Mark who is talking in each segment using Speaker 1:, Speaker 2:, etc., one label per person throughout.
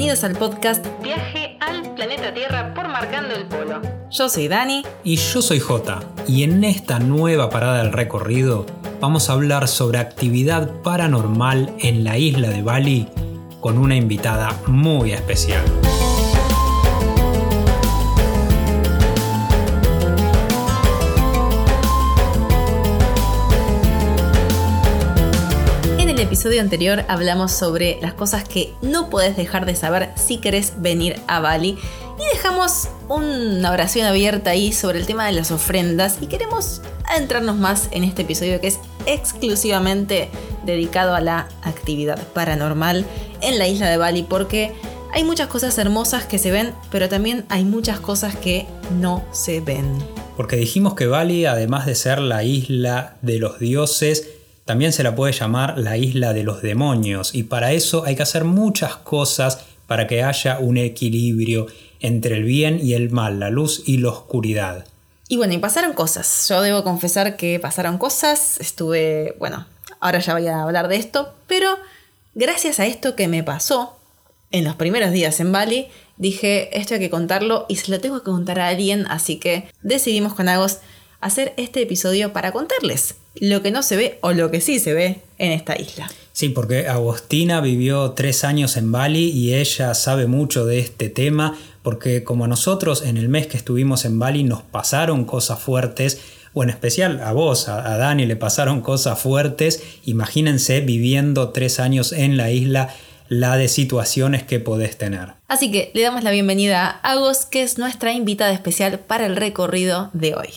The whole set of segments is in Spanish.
Speaker 1: Bienvenidos al podcast Viaje al planeta Tierra por Marcando el Polo. Yo soy Dani.
Speaker 2: Y yo soy Jota. Y en esta nueva parada del recorrido vamos a hablar sobre actividad paranormal en la isla de Bali con una invitada muy especial.
Speaker 1: En el episodio anterior hablamos sobre las cosas que no podés dejar de saber si querés venir a Bali y dejamos una oración abierta ahí sobre el tema de las ofrendas y queremos adentrarnos más en este episodio que es exclusivamente dedicado a la actividad paranormal en la isla de Bali, porque hay muchas cosas hermosas que se ven, pero también hay muchas cosas que no se ven.
Speaker 2: Porque dijimos que Bali, además de ser la isla de los dioses, también se la puede llamar la isla de los demonios, y para eso hay que hacer muchas cosas para que haya un equilibrio entre el bien y el mal, la luz y la oscuridad.
Speaker 1: Y bueno, y pasaron cosas. Yo debo confesar que pasaron cosas. Ahora ya voy a hablar de esto, pero gracias a esto que me pasó en los primeros días en Bali, dije, esto hay que contarlo y se lo tengo que contar a alguien, así que decidimos con Agos hacer este episodio para contarles lo que no se ve o lo que sí se ve en esta isla.
Speaker 2: Sí, porque Agostina vivió 3 años en Bali y ella sabe mucho de este tema, porque como a nosotros en el mes que estuvimos en Bali nos pasaron cosas fuertes, o en especial a vos, a Dani le pasaron cosas fuertes, imagínense viviendo 3 años en la isla, la de situaciones que podés tener.
Speaker 1: Así que le damos la bienvenida a Agos, que es nuestra invitada especial para el recorrido de hoy.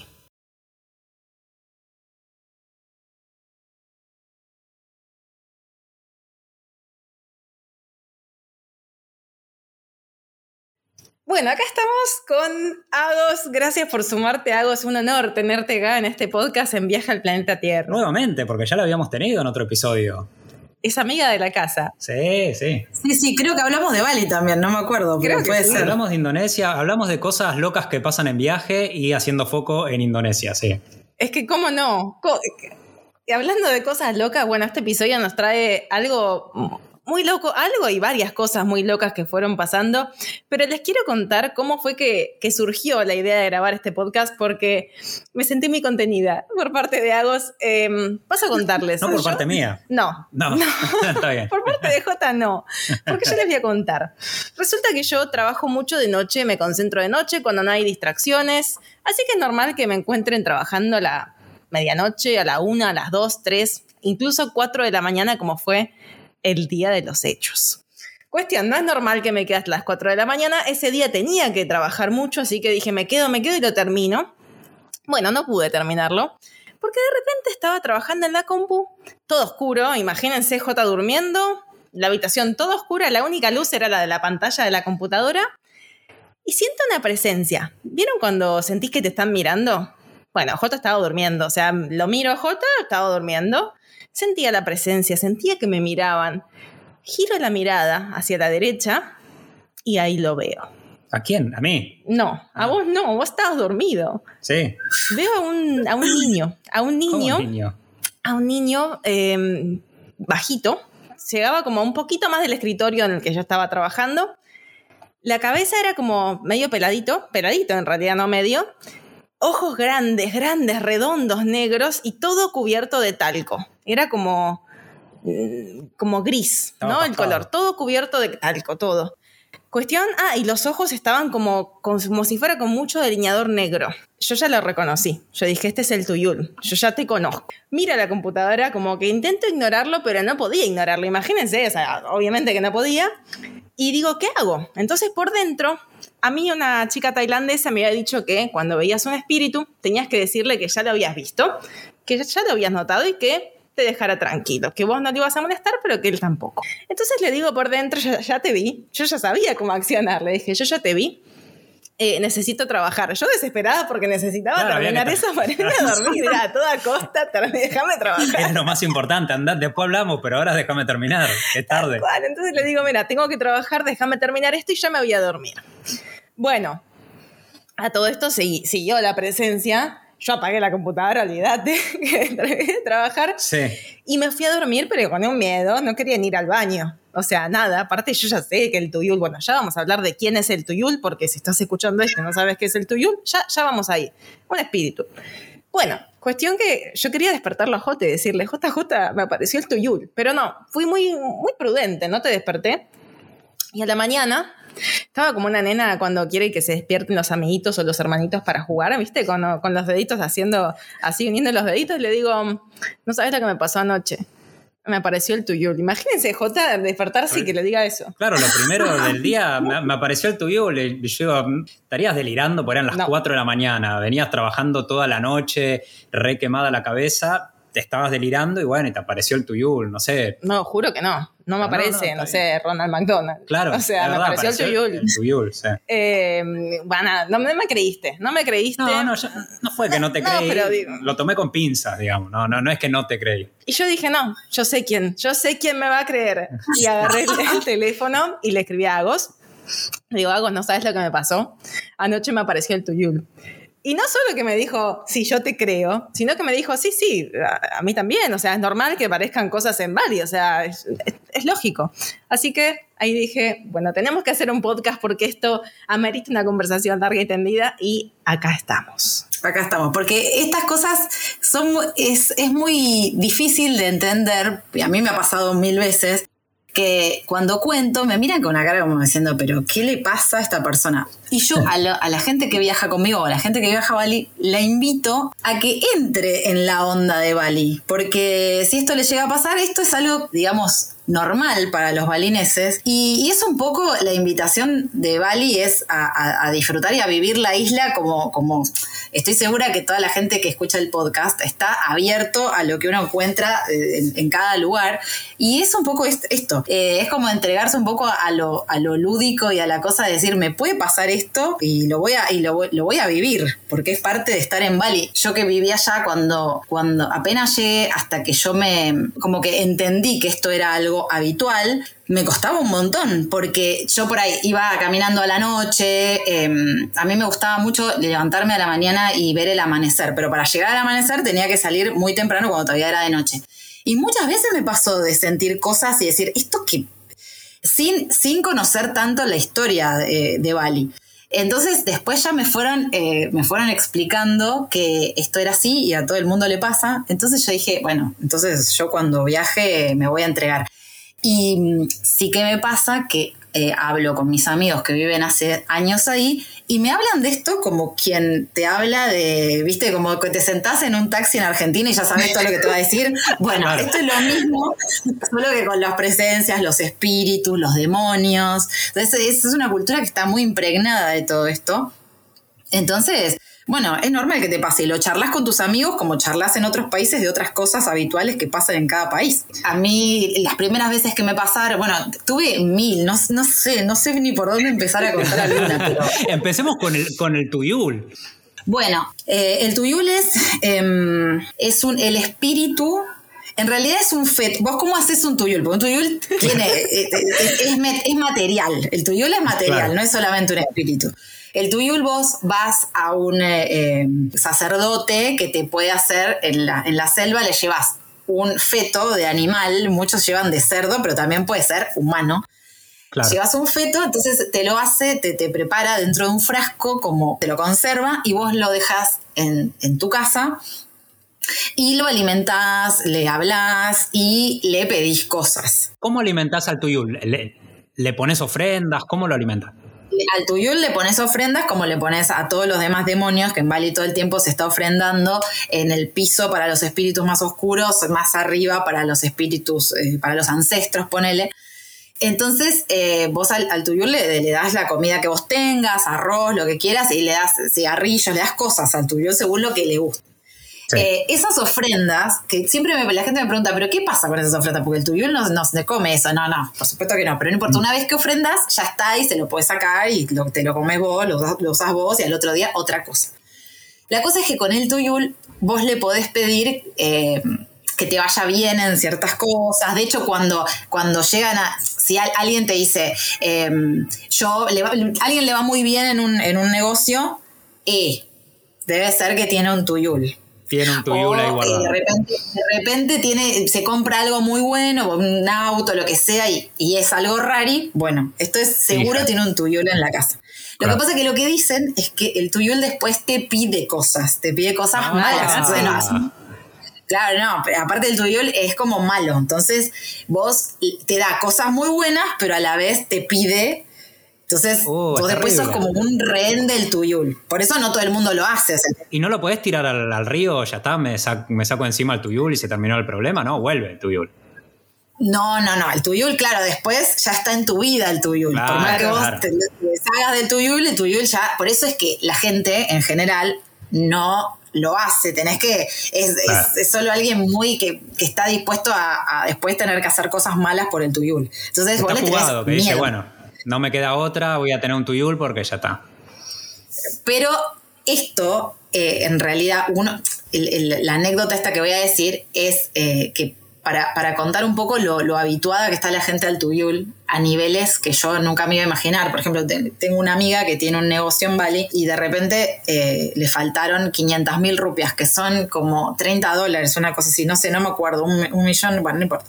Speaker 1: Bueno, acá estamos con Agos. Gracias por sumarte, Agos. Es un honor tenerte acá en este podcast en Viaje al planeta Tierra.
Speaker 2: Nuevamente, porque ya lo habíamos tenido en otro episodio.
Speaker 1: Es amiga de la casa.
Speaker 2: Sí.
Speaker 3: Sí, creo que hablamos de Bali también, no me acuerdo.
Speaker 1: Creo que
Speaker 3: puede
Speaker 1: sí.
Speaker 3: ser.
Speaker 2: Hablamos de Indonesia, hablamos de cosas locas que pasan en viaje y haciendo foco en Indonesia, sí.
Speaker 1: Es que, ¿cómo no? Hablando de cosas locas, bueno, este episodio nos trae algo muy loco, algo y varias cosas muy locas que fueron pasando, pero les quiero contar cómo fue que surgió la idea de grabar este podcast, porque me sentí muy contenida por parte de Agos. Paso a contarles.
Speaker 2: No por parte mía.
Speaker 1: No.
Speaker 2: Está bien.
Speaker 1: Por parte de Jota no, porque yo les voy a contar. Resulta que yo trabajo mucho de noche, me concentro de noche cuando no hay distracciones, así que es normal que me encuentren trabajando a la medianoche, a la 1, a las 2, 3, incluso 4 de la mañana, como fue el día de los hechos. Cuestión, no es normal que me quede hasta las 4 de la mañana. Ese día tenía que trabajar mucho, así que dije, me quedo y lo termino. Bueno, no pude terminarlo, porque de repente estaba trabajando en la compu, todo oscuro, imagínense Jota durmiendo, la habitación toda oscura, la única luz era la de la pantalla de la computadora, y siento una presencia. ¿Vieron cuando sentís que te están mirando? Bueno, Jota estaba durmiendo, o sea, lo miro a Jota, estaba durmiendo. Sentía la presencia, sentía que me miraban. Giro la mirada hacia la derecha y ahí lo veo.
Speaker 2: ¿A quién? ¿A mí?
Speaker 1: No, a vos no, vos estabas dormido.
Speaker 2: Sí.
Speaker 1: Veo a un niño.
Speaker 2: ¿Cómo un niño?
Speaker 1: A un niño bajito. Llegaba como un poquito más del escritorio en el que yo estaba trabajando. La cabeza era como medio peladito en realidad, no medio. Ojos grandes, redondos, negros y todo cubierto de talco. Era como gris,
Speaker 2: estaba
Speaker 1: ¿no?
Speaker 2: pasado.
Speaker 1: El color, todo cubierto de talco, todo. Cuestión, y los ojos estaban como si fuera con mucho delineador negro. Yo ya lo reconocí. Yo dije, este es el Tuyul. Yo ya te conozco. Mira la computadora, como que intento ignorarlo, pero no podía ignorarlo. Imagínense, o sea, obviamente que no podía. Y digo, ¿qué hago? Entonces, por dentro, a mí una chica tailandesa me había dicho que cuando veías un espíritu, tenías que decirle que ya lo habías visto, que ya lo habías notado y que te dejara tranquilo, que vos no te ibas a molestar, pero que él tampoco. Entonces le digo por dentro, ya te vi, yo ya sabía cómo accionar, le dije, yo ya te vi, necesito trabajar. Yo desesperada porque necesitaba terminar eso para irme a dormir, era a toda costa, déjame trabajar.
Speaker 2: Es lo más importante, andá, después hablamos, pero ahora déjame terminar, es tarde.
Speaker 1: Bueno, entonces le digo, mira, tengo que trabajar, déjame terminar esto y ya me voy a dormir. Bueno, a todo esto siguió la presencia. Yo apagué la computadora, olvídate, que entré a trabajar.
Speaker 2: Sí.
Speaker 1: Y me fui a dormir, pero con un miedo, no quería ni ir al baño. O sea, nada, aparte yo ya sé que el tuyul, bueno, ya vamos a hablar de quién es el tuyul, porque si estás escuchando esto y no sabes qué es el tuyul, ya vamos ahí. Un espíritu. Bueno, cuestión que yo quería despertarlo a Jote y decirle, JJ, me apareció el tuyul. Pero no, fui muy, muy prudente, no te desperté. Y a la mañana estaba como una nena cuando quiere que se despierten los amiguitos o los hermanitos para jugar, ¿viste? Con los deditos haciendo, así uniendo los deditos, le digo, no sabes lo que me pasó anoche. Me apareció el tuyul. Imagínense, Jota, despertarse y que le diga eso.
Speaker 2: Claro, lo primero del día me apareció el tuyul. Y yo digo, estarías delirando, porque eran las 4 de la mañana. Venías trabajando toda la noche, re quemada la cabeza. Te estabas delirando y bueno, y te apareció el tuyul, no sé.
Speaker 1: No, juro que no. No me aparece, no sé, Ronald McDonald.
Speaker 2: Claro,
Speaker 1: o sea, me apareció el tuyul.
Speaker 2: El tuyul, sí.
Speaker 1: Bueno, no me creíste. No me creíste.
Speaker 2: No fue que no te creí.
Speaker 1: Pero digo,
Speaker 2: lo tomé con pinzas, digamos. No es que no te creí.
Speaker 1: Y yo dije, no, yo sé quién me va a creer. Y agarré el teléfono y le escribí a Agos. Le digo, Agos, no sabes lo que me pasó. Anoche me apareció el tuyul. Y no solo que me dijo, sí, yo te creo, sino que me dijo, sí, a mí también. O sea, es normal que parezcan cosas en Bali. O sea, es lógico. Así que ahí dije, bueno, tenemos que hacer un podcast porque esto amerita una conversación larga y tendida. Y acá estamos.
Speaker 3: Acá estamos, porque estas cosas es muy difícil de entender, y a mí me ha pasado 1000 veces, que cuando cuento me miran con una cara como diciendo, pero ¿qué le pasa a esta persona? Y yo a la gente que viaja conmigo o a la gente que viaja a Bali la invito a que entre en la onda de Bali, porque si esto le llega a pasar, esto es algo, digamos, normal para los balineses y es un poco la invitación de Bali es a disfrutar y a vivir la isla como estoy segura que toda la gente que escucha el podcast está abierto a lo que uno encuentra en cada lugar y es un poco esto, es como entregarse un poco a lo lúdico y a la cosa de decir me puede pasar esto y lo voy a vivir porque es parte de estar en Bali. Yo que vivía allá cuando apenas llegué hasta que yo como que entendí que esto era algo habitual, me costaba un montón, porque yo por ahí iba caminando a la noche, a mí me gustaba mucho levantarme a la mañana y ver el amanecer, pero para llegar al amanecer tenía que salir muy temprano cuando todavía era de noche. Y muchas veces me pasó de sentir cosas y decir, ¿esto qué? Sin conocer tanto la historia de Bali. Entonces después ya me fueron explicando que esto era así y a todo el mundo le pasa. Entonces yo dije, bueno, entonces yo cuando viaje me voy a entregar. Y sí que me pasa que hablo con mis amigos que viven hace años ahí y me hablan de esto como quien te habla de, viste, como que te sentás en un taxi en Argentina y ya sabes todo lo que te va a decir. Bueno, claro. Esto es lo mismo, solo que con las presencias, los espíritus, los demonios. Entonces es una cultura que está muy impregnada de todo esto. Entonces, bueno, es normal que te pase y lo charlas con tus amigos como charlas en otros países de otras cosas habituales que pasan en cada país. A mí, las primeras veces que me pasaron, bueno, tuve 1000, no sé ni por dónde empezar a contar alguna. Pero...
Speaker 2: Empecemos con el tuyul.
Speaker 3: Bueno, el tuyul es el espíritu. En realidad es un feto. ¿Vos cómo haces un tuyul? Porque un tuyul es material. El tuyul es material, claro. No es solamente un espíritu. El tuyul vos vas a un sacerdote que te puede hacer en la selva, le llevas un feto de animal, muchos llevan de cerdo, pero también puede ser humano. Claro. Llevas un feto, entonces te lo hace, te prepara dentro de un frasco, como te lo conserva, y vos lo dejas en tu casa y lo alimentás, le hablás y le pedís cosas.
Speaker 2: ¿Cómo alimentás al tuyul? ¿Le pones ofrendas? ¿Cómo lo alimentás?
Speaker 3: Al tuyul le pones ofrendas como le pones a todos los demás demonios, que en Bali todo el tiempo se está ofrendando en el piso para los espíritus más oscuros, más arriba para los espíritus, para los ancestros, ponele. Entonces vos al tuyul le das la comida que vos tengas, arroz, lo que quieras, y le das cigarrillos, le das cosas al tuyul según lo que le guste. Sí. Esas ofrendas, que siempre la gente me pregunta, ¿pero qué pasa con esas ofrendas? Porque el tuyul no se come eso. No, por supuesto que no. Pero no importa, una vez que ofrendas, ya está y se lo puedes sacar y te lo comes vos, lo usás vos y al otro día otra cosa. La cosa es que con el tuyul vos le podés pedir que te vaya bien en ciertas cosas. De hecho, cuando llegan si alguien te dice, alguien le va muy bien en un negocio, debe ser que tiene un tuyul.
Speaker 2: Tiene un tuyul ahí guardado.
Speaker 3: De repente se compra algo muy bueno, un auto, lo que sea, y es algo rari. Bueno, esto es seguro, tiene un tuyul en la casa. Lo que pasa es que lo que dicen es que el tuyul después te pide cosas malas. Bueno, claro, no, pero aparte del tuyul es como malo. Entonces vos te da cosas muy buenas, pero a la vez te pide. Entonces, vos después sos como un rehén del tuyul. Por eso no todo el mundo lo hace.
Speaker 2: ¿Y no lo podés tirar al río? Ya está, me saco encima el tuyul y se terminó el problema, ¿no? Vuelve el tuyul.
Speaker 3: No. El tuyul, claro, después ya está en tu vida el tuyul.
Speaker 2: Claro,
Speaker 3: por más que vos te deshagas del tuyul, el tuyul ya... Por eso es que la gente, en general, no lo hace. Tenés que... Es solo alguien muy que está dispuesto a después tener que hacer cosas malas por el tuyul. Entonces vos le tenés
Speaker 2: jugado, que dice, bueno... No me queda otra, voy a tener un tuyul porque ya está.
Speaker 3: Pero esto, en realidad, la anécdota esta que voy a decir es que para contar un poco lo habituada que está la gente al tuyul a niveles que yo nunca me iba a imaginar. Por ejemplo, tengo una amiga que tiene un negocio en Bali y de repente le faltaron 500.000 rupias, que son como $30, una cosa así, no sé, no me acuerdo, un millón, bueno, no importa.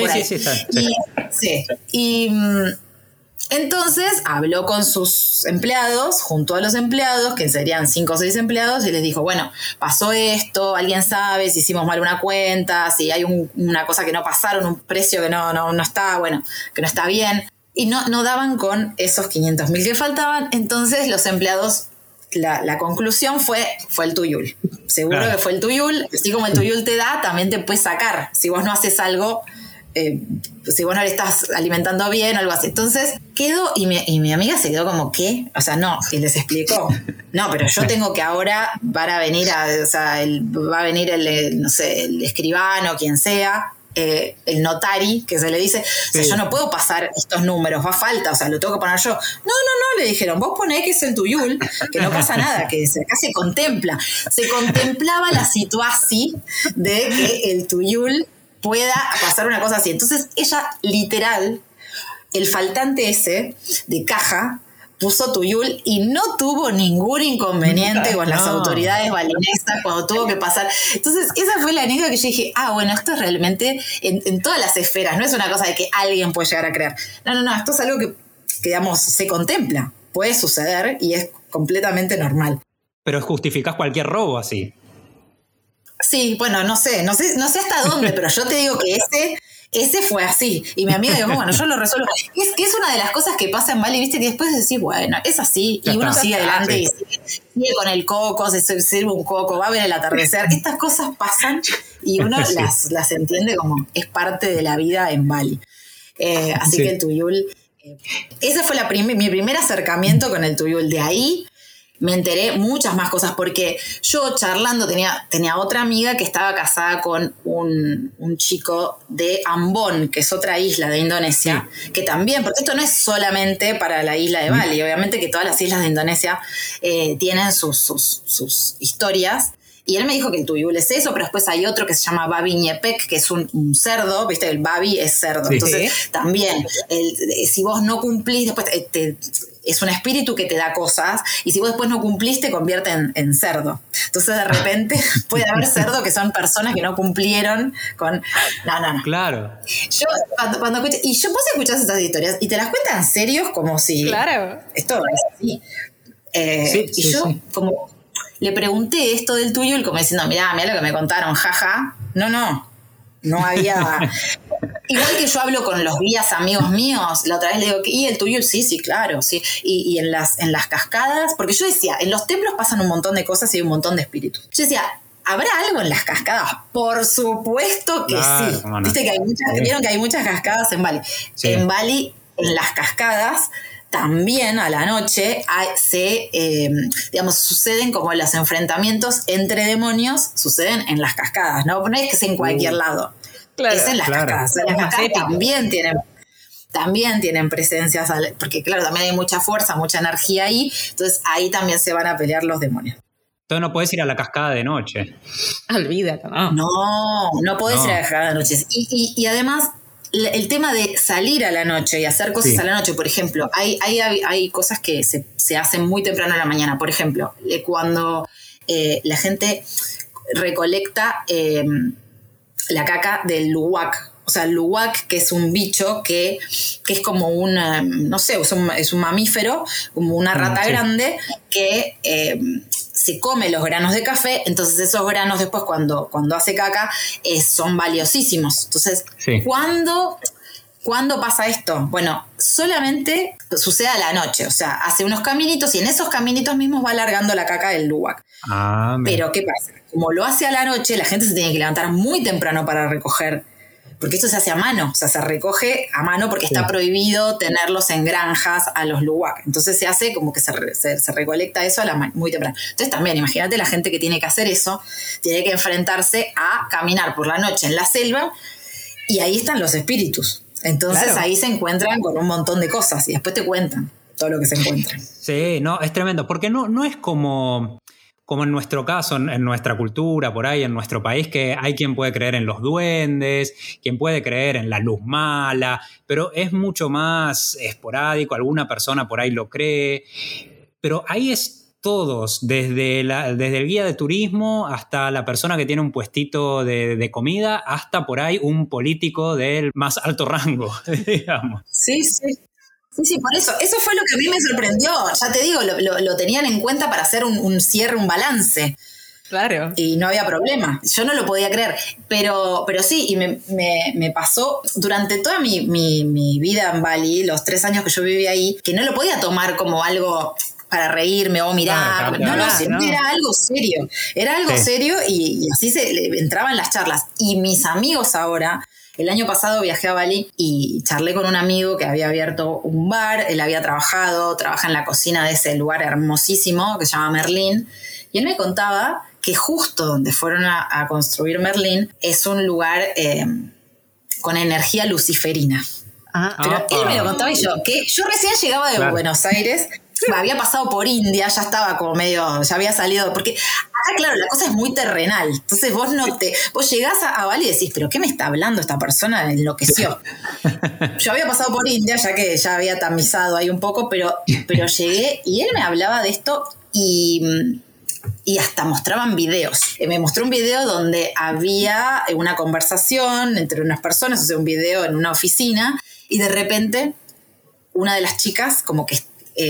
Speaker 3: Sí. Entonces habló con sus empleados, junto a los empleados, que serían 5 o 6 empleados, y les dijo, bueno, pasó esto, alguien sabe si hicimos mal una cuenta, si hay una cosa que no pasaron, un precio que no está, bueno, que no está bien. Y no daban con esos 500.000 que faltaban. Entonces los empleados, la conclusión fue el tuyul. Seguro que fue el tuyul. Así como el tuyul te da, también te puede sacar. Si vos no haces algo... si vos no le estás alimentando bien o algo así. Entonces quedó y mi amiga se quedó como, ¿qué? O sea, no, y les explicó, no, pero yo tengo que ahora va a venir el, no sé, el escribano, quien sea, el notari, que se le dice, o sea, yo no puedo pasar estos números, va falta, o sea, lo tengo que poner yo. No, le dijeron, vos ponés que es el tuyul, que no pasa nada, que acá se contemplaba la situación de que el tuyul pueda pasar una cosa así. Entonces ella, literal, el faltante ese de caja, puso tuyul y no tuvo ningún inconveniente con las autoridades balinesas cuando tuvo que pasar. Entonces esa fue la anécdota que yo dije, bueno, esto es realmente en todas las esferas, no es una cosa de que alguien puede llegar a creer. No, esto es algo que digamos, se contempla, puede suceder y es completamente normal.
Speaker 2: Pero justificás cualquier robo así.
Speaker 3: Sí, bueno, no sé hasta dónde, pero yo te digo que ese fue así. Y mi amiga dijo, bueno, yo lo resuelvo. Es que es una de las cosas que pasa en Bali, viste, que después decís, bueno, es así, y uno sigue adelante y sigue con el coco, se sirve un coco, va a ver el atardecer. Estas cosas pasan y uno las entiende como es parte de la vida en Bali. Así que el tuyul, ese fue mi primer acercamiento con el tuyul. De ahí me enteré muchas más cosas, porque yo charlando tenía otra amiga que estaba casada con un chico de Ambon, que es otra isla de Indonesia, que también, porque esto no es solamente para la isla de Bali, obviamente que todas las islas de Indonesia tienen sus historias. Y él me dijo que el tuyul es eso, pero después hay otro que se llama babi ñepek, que es un cerdo, ¿viste? El babi es cerdo. Sí. Entonces, también, si vos no cumplís, después es un espíritu que te da cosas, y si vos después no cumplís, te convierte en cerdo. Entonces, de repente, puede haber cerdo que son personas que no cumplieron con... No.
Speaker 2: Claro.
Speaker 3: Yo, cuando escuché... Y vos escuchás estas historias, y te las cuentan serios como si... Claro. Esto es así. Y yo, como... Le pregunté esto del tuyul como diciendo, mirá lo que me contaron, jaja. No había... Igual que yo hablo con los guías amigos míos, la otra vez le digo, ¿y el tuyul? Sí, claro, sí. Y en las cascadas, porque yo decía, en los templos pasan un montón de cosas y hay un montón de espíritus. Yo decía, ¿habrá algo en las cascadas? Por supuesto que sí. No. Viste que vieron que hay muchas cascadas en Bali. Sí. En Bali, en las cascadas... También a la noche suceden como los enfrentamientos entre demonios, suceden en las cascadas, ¿no? No es que sea en cualquier lado, claro, es en las cascadas. En las cascadas también tienen presencias, porque claro, también hay mucha fuerza, mucha energía ahí, entonces ahí también se van a pelear los demonios.
Speaker 2: Entonces no podés ir a la cascada de noche.
Speaker 3: Olvídate, no podés ir a la cascada de noche. Y además... El tema de salir a la noche y hacer cosas a la noche, por ejemplo, hay cosas que se hacen muy temprano a la mañana. Por ejemplo, cuando la gente recolecta la caca del luwak. O sea, el luwak, que es un bicho que es como no sé, es un mamífero, como una rata grande que se come los granos de café. Entonces esos granos después cuando hace caca son valiosísimos. Entonces, ¿Cuándo pasa esto? Bueno, solamente sucede a la noche, o sea, hace unos caminitos y en esos caminitos mismos va alargando la caca del luwak. Pero ¿qué pasa? Como lo hace a la noche, la gente se tiene que levantar muy temprano para recoger, porque esto se hace a mano, o sea, se recoge a mano porque está prohibido tenerlos en granjas a los luwak. Entonces se hace como que se recolecta eso muy temprano. Entonces también, imagínate la gente que tiene que hacer eso, tiene que enfrentarse a caminar por la noche en la selva y ahí están los espíritus. Entonces ahí se encuentran con un montón de cosas y después te cuentan todo lo que se encuentran.
Speaker 2: Sí, no, es tremendo, porque no es como en nuestro caso, en nuestra cultura, por ahí, en nuestro país, que hay quien puede creer en los duendes, quien puede creer en la luz mala, pero es mucho más esporádico, alguna persona por ahí lo cree, pero ahí es todos, desde el guía de turismo hasta la persona que tiene un puestito de comida, hasta por ahí un político del más alto rango, digamos.
Speaker 3: Sí, por eso fue lo que a mí me sorprendió. Ya te digo, lo tenían en cuenta para hacer un cierre, un balance.
Speaker 1: Claro.
Speaker 3: Y no había problema. Yo no lo podía creer. Pero sí, y me pasó durante toda mi vida en Bali, los 3 años que yo viví ahí, que no lo podía tomar como algo para reírme o mirar. No, era algo serio. Era algo serio y así se entraban las charlas. Y mis amigos ahora... El año pasado viajé a Bali y charlé con un amigo que había abierto un bar. Él trabaja en la cocina de ese lugar hermosísimo que se llama Merlín. Y él me contaba que justo donde fueron a construir Merlín es un lugar con energía luciferina. Pero él me lo contaba y yo recién llegaba de Buenos Aires. Había pasado por India, ya estaba como medio, ya había salido, porque acá, claro, la cosa es muy terrenal. Entonces vos llegás a Bali y decís, ¿pero qué me está hablando esta persona? Enloqueció. Yo había pasado por India, ya que ya había tamizado ahí un poco, pero llegué y él me hablaba de esto y hasta mostraban videos. Me mostró un video donde había una conversación entre unas personas, o sea, un video en una oficina, y de repente una de las chicas como que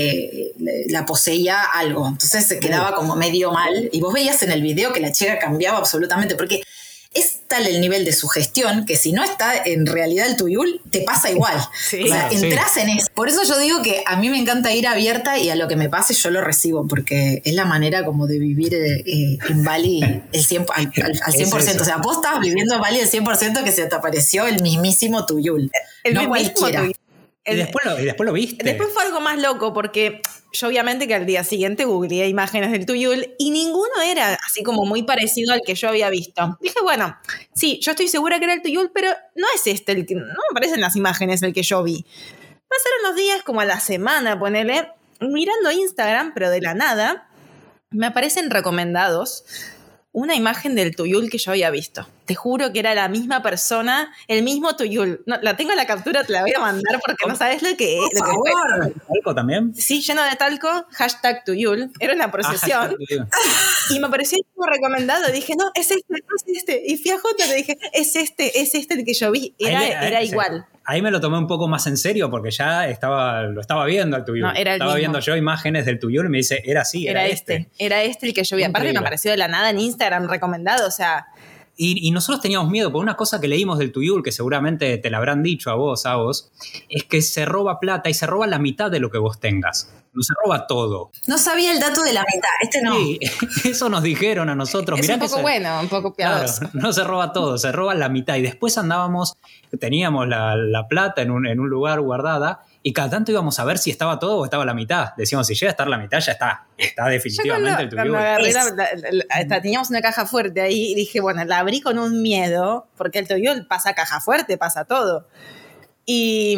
Speaker 3: la poseía algo, entonces se quedaba como medio mal y vos veías en el video que la chica cambiaba absolutamente porque es tal el nivel de sugestión que si no está en realidad el tuyul, te pasa igual. Sí, o sea, entras en eso. Por eso yo digo que a mí me encanta ir abierta y a lo que me pase yo lo recibo, porque es la manera como de vivir en Bali al 100%. O sea, vos estabas viviendo en Bali al 100% que se te apareció el mismísimo tuyul. No cualquiera.
Speaker 2: Y después lo viste.
Speaker 1: Después fue algo más loco porque yo obviamente que al día siguiente googleé imágenes del tuyul y ninguno era así como muy parecido al que yo había visto. Dije, bueno, sí, yo estoy segura que era el tuyul, pero no es el que, no me parecen las imágenes el que yo vi. Pasaron los días, como a la semana, ponele, mirando Instagram, pero de la nada, me aparecen recomendados una imagen del tuyul que yo había visto. Te juro que era la misma persona, el mismo tuyul. No, la tengo en la captura, te la voy a mandar porque no sabes lo que es.
Speaker 2: ¿Talco también?
Speaker 1: Sí, lleno de talco, #tuyul. Era una procesión. Y me apareció como recomendado. Dije, no, es este. Y fui a Jota y le dije, es este el que yo vi. Era igual.
Speaker 2: Ahí me lo tomé un poco más en serio porque ya lo estaba viendo al tuyul.
Speaker 1: No, era el
Speaker 2: estaba
Speaker 1: mismo.
Speaker 2: Viendo yo imágenes del tuyul y me dice, era así, era este.
Speaker 1: Era este el que yo vi. Aparte me apareció de la nada en Instagram recomendado, o sea...
Speaker 2: Y nosotros teníamos miedo, por una cosa que leímos del tuyul, que seguramente te la habrán dicho a vos, es que se roba plata y se roba la mitad de lo que vos tengas. No se roba todo.
Speaker 3: No sabía el dato de la mitad, no.
Speaker 2: Sí, eso nos dijeron a nosotros.
Speaker 1: Es un poco bueno, un poco piadoso.
Speaker 2: Claro, no se roba todo, se roba la mitad. Y después teníamos la plata en un lugar guardada y cada tanto íbamos a ver si estaba todo o estaba la mitad. Decíamos, si llega a estar la mitad, ya está definitivamente el tuyul.
Speaker 1: Teníamos una caja fuerte ahí y dije, bueno, la abrí con un miedo, porque el tuyul pasa caja fuerte, pasa todo. Y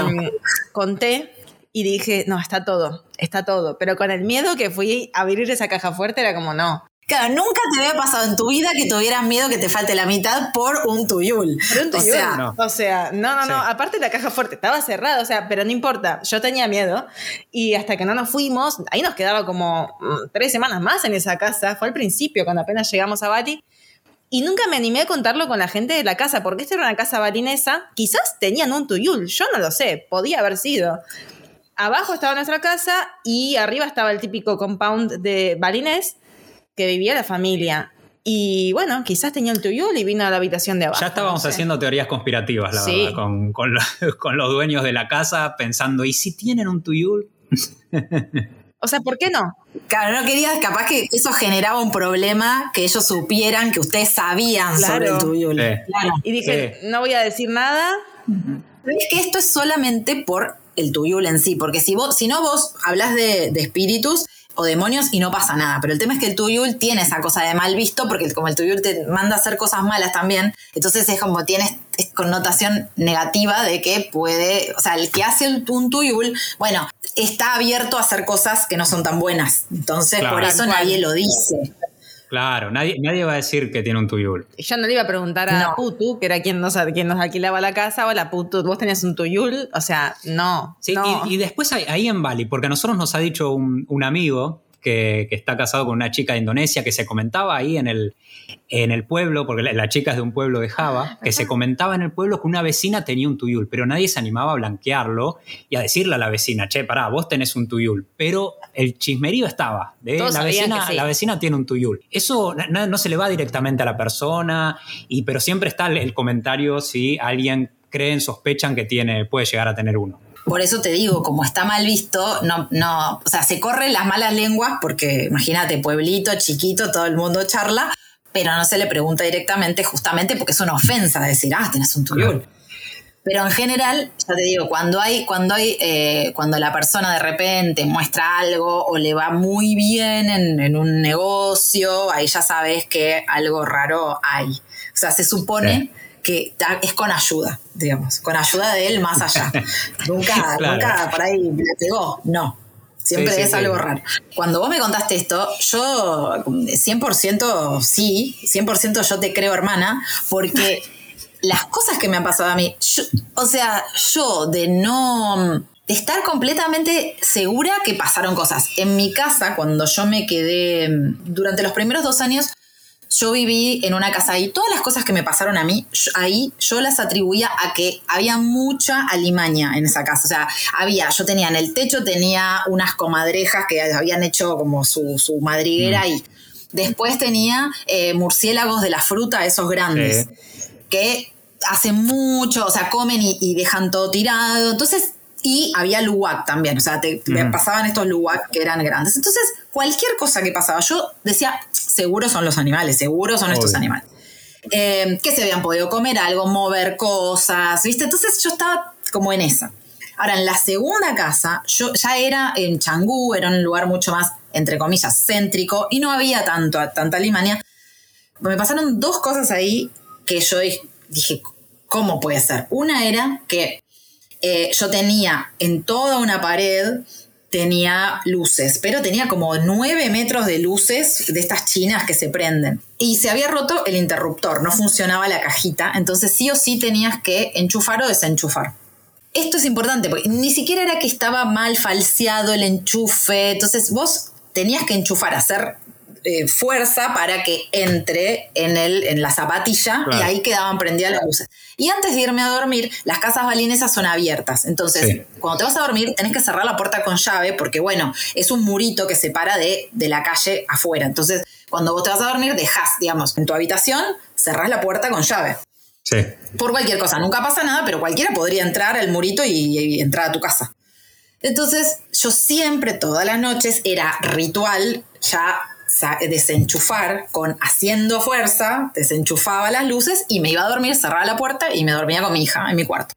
Speaker 1: conté y dije, no, está todo. Pero con el miedo que fui a abrir esa caja fuerte era como, no,
Speaker 3: Claro, nunca te había pasado en tu vida que tuvieras miedo que te falte la mitad por un tuyul.
Speaker 1: Por un tuyul.
Speaker 2: no.
Speaker 1: O sea, no.
Speaker 2: Sí.
Speaker 1: Aparte la caja fuerte estaba cerrada, o sea, pero no importa. Yo tenía miedo y hasta que no nos fuimos, ahí nos quedaba como 3 semanas más en esa casa. Fue al principio, cuando apenas llegamos a Bali. Y nunca me animé a contarlo con la gente de la casa, porque esta era una casa balinesa. Quizás tenían un tuyul, yo no lo sé, podía haber sido. Abajo estaba nuestra casa y arriba estaba el típico compound de balinés que vivía la familia. Y bueno, quizás tenía el tuyul y vino a la habitación de abajo.
Speaker 2: Ya estábamos haciendo teorías conspirativas, la
Speaker 1: Sí.
Speaker 2: verdad, con los dueños de la casa, pensando, ¿y si tienen un tuyul?
Speaker 1: O sea, ¿por qué no?
Speaker 3: Claro, no querías, capaz que eso generaba un problema, que ellos supieran que ustedes sabían sobre el tuyul.
Speaker 2: Sí.
Speaker 3: Claro.
Speaker 1: Y dije,
Speaker 2: Sí.
Speaker 1: no voy a decir nada.
Speaker 3: Pero es que esto es solamente por el tuyul en sí, porque si no vos hablas de espíritus o demonios y no pasa nada, pero el tema es que el tuyul tiene esa cosa de mal visto, porque como el tuyul te manda a hacer cosas malas también, entonces es como tiene connotación negativa de que puede, o sea, el que hace un tuyul, bueno, está abierto a hacer cosas que no son tan buenas, entonces
Speaker 2: Claro.
Speaker 3: por eso nadie lo dice.
Speaker 2: Claro, nadie va a decir que tiene un tuyul.
Speaker 1: Y yo no le iba a preguntar a
Speaker 3: No.
Speaker 1: Putu, que era quien nos alquilaba la casa, hola Putu, ¿vos tenías un tuyul? O sea, no.
Speaker 2: Sí,
Speaker 1: no.
Speaker 2: y después ahí en Bali, porque a nosotros nos ha dicho un amigo que está casado con una chica de Indonesia, que se comentaba ahí en el pueblo, porque la chica es de un pueblo de Java, que se comentaba en el pueblo que una vecina tenía un tuyul, pero nadie se animaba a blanquearlo y a decirle a la vecina, che, pará, vos tenés un tuyul, pero el chismerío estaba,
Speaker 1: Todos sabían que sí.
Speaker 2: la vecina tiene un tuyul. Eso no se le va directamente a la persona, pero siempre está el comentario si alguien creen, sospechan que puede llegar a tener uno.
Speaker 3: Por eso te digo, como está mal visto, no, o sea, se corren las malas lenguas porque, imagínate, pueblito, chiquito, todo el mundo charla, pero no se le pregunta directamente justamente porque es una ofensa decir, tenés un tuyul.
Speaker 2: Claro.
Speaker 3: Pero en general, ya te digo, cuando la persona de repente muestra algo o le va muy bien en un negocio, ahí ya sabes que algo raro hay. O sea, se supone que es con ayuda, digamos, con ayuda de él más allá. Nunca por ahí le pegó, no. Siempre es algo raro. Cuando vos me contaste esto, yo 100% sí, 100% yo te creo, hermana, porque las cosas que me han pasado a mí, yo de estar completamente segura que pasaron cosas. En mi casa, cuando yo me quedé, durante los primeros 2 años, yo viví en una casa y todas las cosas que me pasaron a mí, yo las atribuía a que había mucha alimaña en esa casa. O sea, yo tenía en el techo, tenía unas comadrejas que habían hecho como su madriguera ahí. Después tenía murciélagos de la fruta, esos grandes, que hacen mucho, o sea, comen y dejan todo tirado. Entonces, y había luwak también, o sea, me pasaban estos luwak que eran grandes. Entonces, cualquier cosa que pasaba, yo decía, seguro son los animales, seguro son estos animales. Que se habían podido comer algo, mover cosas, ¿viste? Entonces yo estaba como en esa. Ahora, en la segunda casa, yo ya era en Canggu, era un lugar mucho más, entre comillas, céntrico, y no había tanta alimaña. Me pasaron 2 cosas ahí que yo dije, ¿cómo puede ser? Una era que yo tenía en toda una pared, tenía luces, pero tenía como 9 metros de luces de estas chinas que se prenden. Y se había roto el interruptor, no funcionaba la cajita, entonces sí o sí tenías que enchufar o desenchufar. Esto es importante, porque ni siquiera era que estaba mal falseado el enchufe, entonces vos tenías que enchufar, hacer fuerza para que entre en la zapatilla, claro, y ahí quedaban prendidas las luces. Y antes de irme a dormir, las casas balinesas son abiertas. Entonces, cuando te vas a dormir, tenés que cerrar la puerta con llave porque, bueno, es un murito que separa de la calle afuera. Entonces, cuando vos te vas a dormir, dejás, digamos, en tu habitación, cerrás la puerta con llave.
Speaker 2: Sí.
Speaker 3: Por cualquier cosa. Nunca pasa nada, pero cualquiera podría entrar al murito y entrar a tu casa. Entonces, yo siempre, todas las noches, era ritual ya desenchufar haciendo fuerza, desenchufaba las luces y me iba a dormir, cerraba la puerta y me dormía con mi hija en mi cuarto.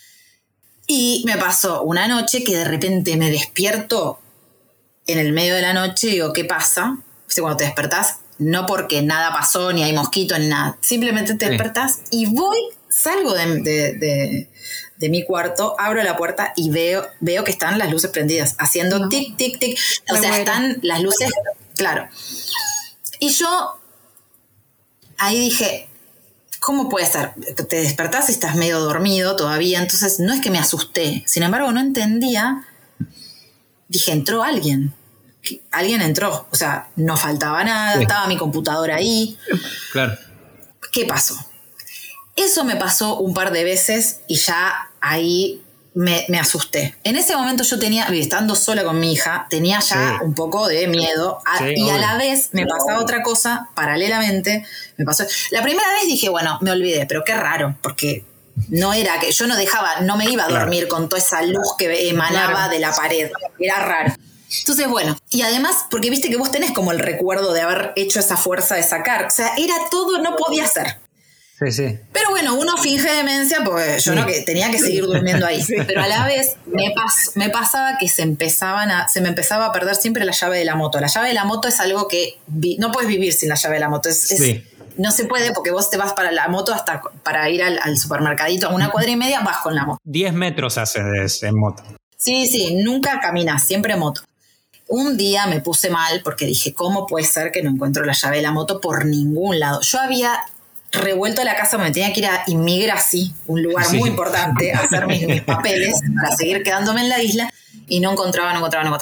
Speaker 3: Y me pasó una noche que de repente me despierto en el medio de la noche y digo, ¿qué pasa? ¿Viste? Cuando te despertás, no porque nada pasó, ni hay mosquito, ni nada, simplemente te despertás y salgo de mi cuarto, abro la puerta y veo que están las luces prendidas, haciendo tic, tic, tic. O sea, están las luces, claro. Y yo ahí dije, ¿cómo puede ser? Te despertás y estás medio dormido todavía, entonces no es que me asusté. Sin embargo, no entendía. Dije, entró alguien. Alguien entró. O sea, no faltaba nada, sí. Estaba mi computadora ahí.
Speaker 2: Claro.
Speaker 3: ¿Qué pasó? Eso me pasó un par de veces y ya ahí me asusté. En ese momento yo tenía, estando sola con mi hija, tenía ya un poco de miedo. Y a la vez me pasaba otra cosa, paralelamente, me pasó. La primera vez dije, bueno, me olvidé, pero qué raro, porque no era que yo no me iba a dormir con toda esa luz que emanaba de la pared. Era raro. Entonces, bueno, y además, porque viste que vos tenés como el recuerdo de haber hecho esa fuerza de sacar. O sea, era todo, no podía ser.
Speaker 2: Sí, sí.
Speaker 3: Pero bueno, uno finge demencia porque yo no que tenía que seguir durmiendo ahí. Sí. Pero a la vez me pasaba que se me empezaba a perder siempre la llave de la moto. La llave de la moto es algo que no puedes vivir sin la llave de la moto. No se puede porque vos te vas para la moto hasta para ir al supermercadito a 1 cuadra y media, vas con la moto.
Speaker 2: 10 metros haces en moto.
Speaker 3: Sí, nunca caminas, siempre moto. Un día me puse mal porque dije, ¿cómo puede ser que no encuentro la llave de la moto por ningún lado? Yo había revuelto la casa, me tenía que ir a Inmigrasi, un lugar muy importante, a hacer mis papeles para seguir quedándome en la isla, y no encontraba.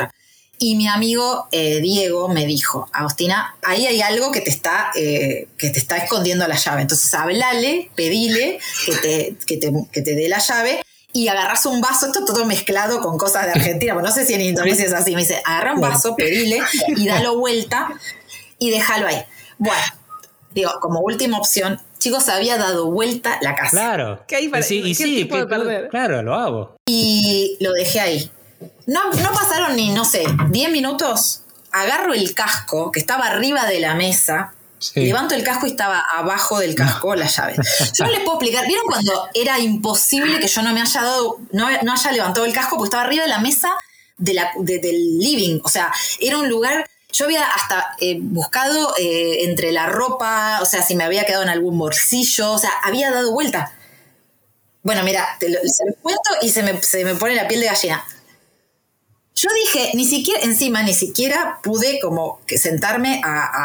Speaker 3: Y mi amigo Diego me dijo, Agostina, ahí hay algo que te está escondiendo la llave. Entonces hablale, pedile que te dé la llave y agarrás un vaso, esto todo mezclado con cosas de Argentina, no sé si en Indonesia es así, me dice, agarra un vaso, pedile y dalo vuelta y déjalo ahí. Bueno, digo, como última opción, chicos, había dado vuelta la casa.
Speaker 2: Claro.
Speaker 1: ¿Qué hay para ¿Qué tipo de perder?
Speaker 2: Claro, lo hago.
Speaker 3: Y lo dejé ahí. No pasaron ni, 10 minutos. Agarro el casco, que estaba arriba de la mesa, levanto el casco y estaba abajo del casco la llave. Yo no les puedo explicar. ¿Vieron cuando era imposible que yo no haya levantado el casco porque estaba arriba de la mesa del living? O sea, era un lugar... Yo había hasta buscado entre la ropa, o sea, si me había quedado en algún bolsillo, o sea, había dado vuelta. Bueno, mira, se los cuento y se me pone la piel de gallina. Yo dije, ni siquiera pude como que sentarme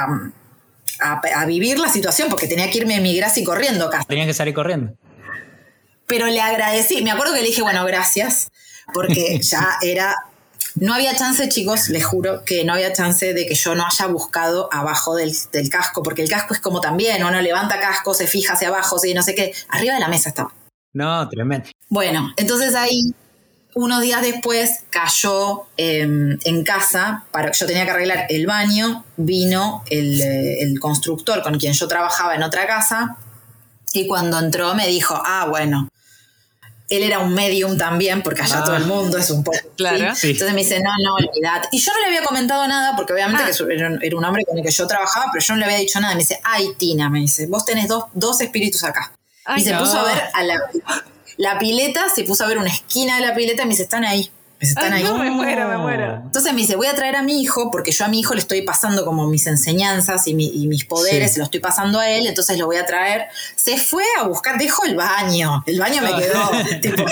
Speaker 3: a vivir la situación, porque tenía que irme a Inmigrasi corriendo acá.
Speaker 2: Tenías que salir corriendo.
Speaker 3: Pero le agradecí, me acuerdo que le dije, bueno, gracias, porque ya era... No había chance, chicos, les juro que no había chance de que yo no haya buscado abajo del casco, porque el casco es como también, uno levanta casco, se fija hacia abajo, sí, no sé qué, arriba de la mesa estaba.
Speaker 2: No, tremendo.
Speaker 3: Bueno, entonces ahí, unos días después, cayó en casa, yo tenía que arreglar el baño, vino el constructor con quien yo trabajaba en otra casa, y cuando entró me dijo, bueno... Él era un medium también, porque allá todo el mundo es un poco...
Speaker 1: Claro.
Speaker 3: ¿sí? Entonces me dice, no, olvidate. Y yo no le había comentado nada, porque obviamente que era un hombre con el que yo trabajaba, pero yo no le había dicho nada. Me dice, Tina, me dice, vos tenés dos espíritus acá. Y se puso a ver a la pileta, se puso a ver una esquina de la pileta y me dice, están ahí.
Speaker 1: No, me muero.
Speaker 3: Entonces me dice, voy a traer a mi hijo, porque yo a mi hijo le estoy pasando como mis enseñanzas y mis poderes, se los estoy pasando a él, entonces lo voy a traer. Se fue a buscar, dejó el baño me quedó, tipo,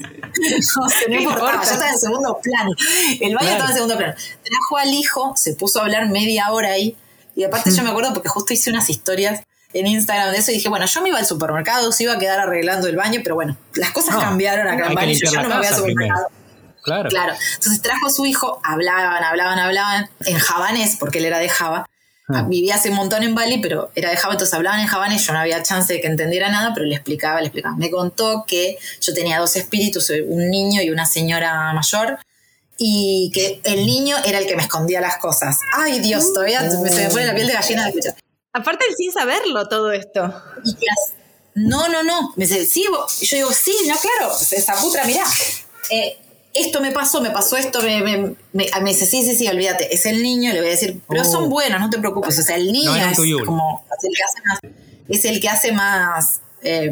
Speaker 3: no importaba, yo estaba en segundo plano, el baño estaba en segundo plano. Trajo al hijo, se puso a hablar media hora ahí, y aparte yo me acuerdo porque justo hice unas historias en Instagram de eso y dije, bueno, yo me iba al supermercado, se iba a quedar arreglando el baño, pero bueno, las cosas cambiaron acá en Bali, yo no me voy al supermercado.
Speaker 2: Claro.
Speaker 3: Entonces trajo a su hijo, hablaban en javanés, porque él era de Java. Vivía hace un montón en Bali, pero era de Java, entonces hablaban en javanés. Yo no había chance de que entendiera nada, pero le explicaba. Me contó que yo tenía 2 espíritus, un niño y una señora mayor, y que el niño era el que me escondía las cosas. Ay, Dios, todavía se me pone la piel de gallina de escuchar.
Speaker 1: Aparte sin saberlo todo esto.
Speaker 3: Y que no. Me dice, sí, y yo digo, sí, no, claro, esa putra, mirá. Esto me pasó esto, me dice, sí, olvídate, es el niño, le voy a decir, pero son buenos, no te preocupes, o sea, el niño es como, es el que hace más